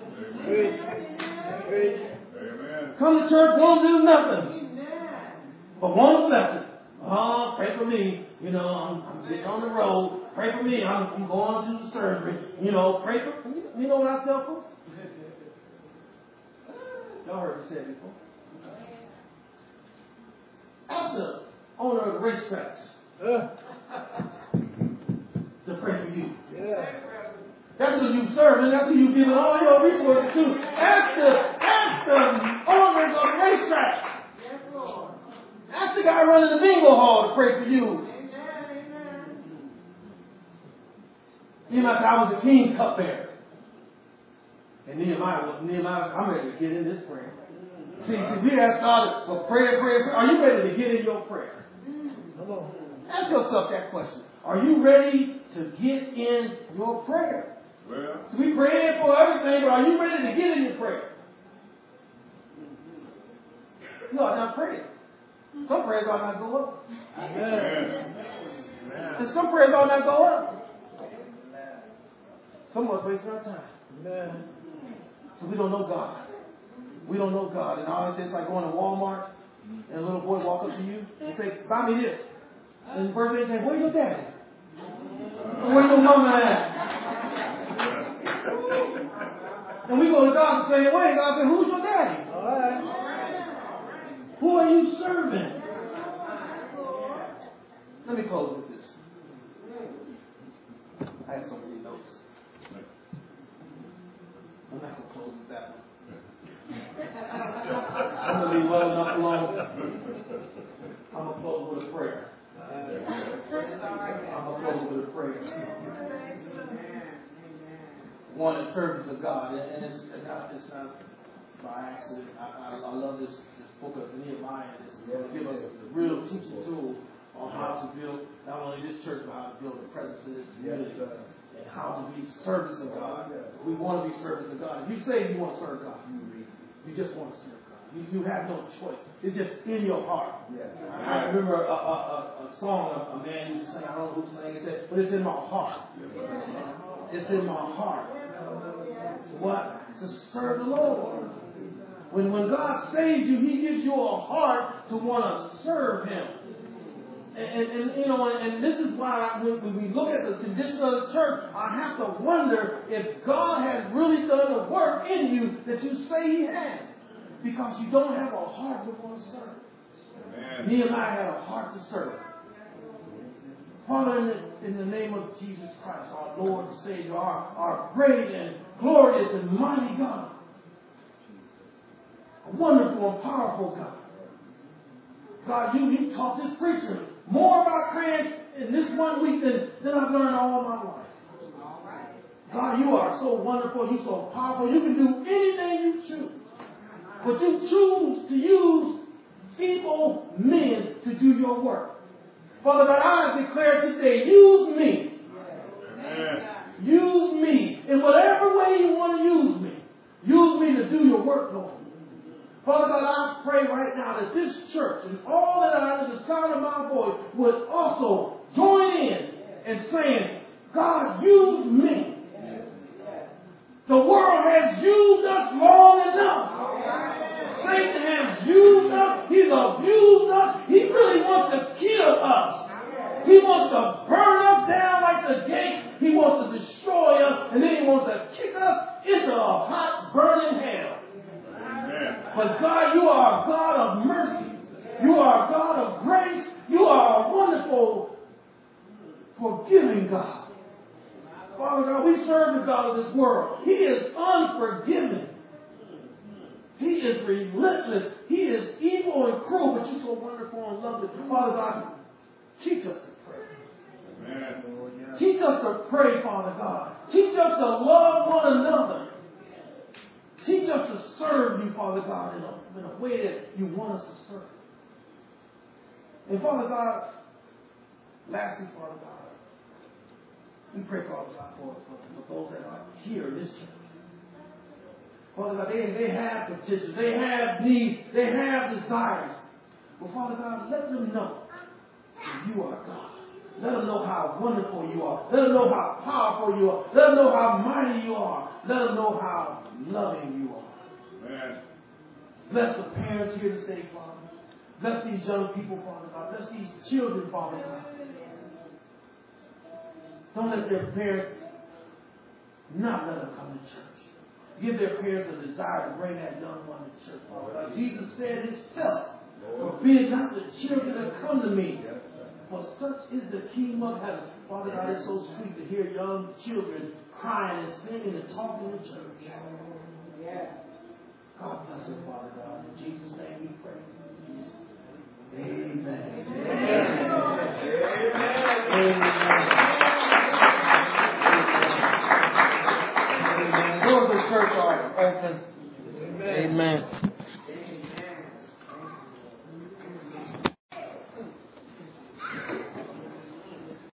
[SPEAKER 5] Amen.
[SPEAKER 3] Come to church, won't do nothing. But want a blessing. Oh, pray for me. You know, I'm, I'm getting on the road. Pray for me. I'm, I'm going to the surgery. You know, pray for me. You know what I tell folks? Y'all heard me say it before. Ask the owner of the racetracks to pray for you. That's who you serving. That's who you giving all your resources to. Ask the, ask the owners of the racetrack. Ask the guy running the bingo hall to pray for you. Nehemiah said, I was the king's cupbearer. And Nehemiah was, Nehemiah, I'm ready to get in this prayer. See, see, we ask God for prayer, prayer, prayer. Are you ready to get in your prayer? Come on. Ask yourself that question. Are you ready to get in your prayer?
[SPEAKER 5] Well,
[SPEAKER 3] So we praying for everything, but are you ready to get in your prayer? You ought not pray. Some prayers ought not go up.
[SPEAKER 5] amen.
[SPEAKER 3] And some prayers ought not go up. Some of us wasting our time. So we don't know God. We don't know God. And I always say it's like going to Walmart and a little boy walk up to you and say, buy me this. And the first thing they say, where's your daddy? Where's your mama at? And we go to God the same way. God said, who's your daddy? All right. Who are you serving? Let me close with this. I have so many notes. I'm not going to close with that one. I'm going to leave well enough alone. I'm going to close with a prayer. I'm going to close with a prayer. One is service of God, and it's not, it's not by accident. I, I, I love this, this book of Nehemiah. It's going to give us a real teaching tool on how to build not only this church, but how to build a presence in this community, and how to be servants of God. We want to be servants of God. If you say you want to serve God, you just want to serve God. You, you have no choice. It's just in your heart. I remember a, a, a, a song a, a man used to sing. I don't know who sang it, said, but it's in my heart. It's in my heart. What? To serve the Lord. When when God saves you, He gives you a heart to want to serve Him. And, and, and you know, and, and this is why when, when we look at the condition of the church, I have to wonder if God has really done a work in you that you say He has. Because you don't have a heart to want to serve. Amen. Nehemiah had a heart to serve. Father, in the, in the name of Jesus Christ, our Lord and Savior, our, our great and glorious and mighty God, a wonderful and powerful God. God, you, you taught this preacher more about praying in this one week than, than I've learned all my life. God, you are so wonderful. You're so powerful. You can do anything you choose. But you choose to use feeble men to do your work. Father God, I declare today, use me.
[SPEAKER 5] Amen.
[SPEAKER 3] Use me in whatever way you want to use me. Use me to do your work, Lord. Father God, I pray right now that this church and all that are under the sound of my voice would also join in and saying, God, use me. The world has used us long enough. Satan has used us. He's abused us. He really wants to kill us. He wants to burn us down like the gate. He wants to destroy us. And then he wants to kick us into a hot, burning hell.
[SPEAKER 5] Amen.
[SPEAKER 3] But God, you are a God of mercy. You are a God of grace. You are a wonderful, forgiving God. Father God, we serve the God of this world. He is unforgiving. He is relentless. He is evil and cruel, but you're so wonderful and lovely. Father God, teach us to pray.
[SPEAKER 5] Amen.
[SPEAKER 3] Teach us to pray, Father God. Teach us to love one another. Teach us to serve you, Father God, in a, in a way that you want us to serve. And Father God, lastly, Father God, we pray, Father God, for, for, for those that are here in this church. Father God, they, they have petitions, they have needs, they have desires. But Father God, let them know that you are God. Let them know how wonderful you are. Let them know how powerful you are. Let them know how mighty you are. Let them know how loving you are.
[SPEAKER 5] Amen.
[SPEAKER 3] Bless the parents here today, Father. Bless these young people, Father God. Bless these children, Father God. Don't let their parents not let them come to church. Give their parents a desire to bring that young one to church, Father God. Jesus said himself, forbid not the children to come to me, for such is the kingdom of heaven. Father God, it's so sweet to hear young children crying and singing and talking in church. God bless them, Father God. In Jesus' name we pray. Amen. Amen. Amen. Doors of the church are open. Amen. Amen.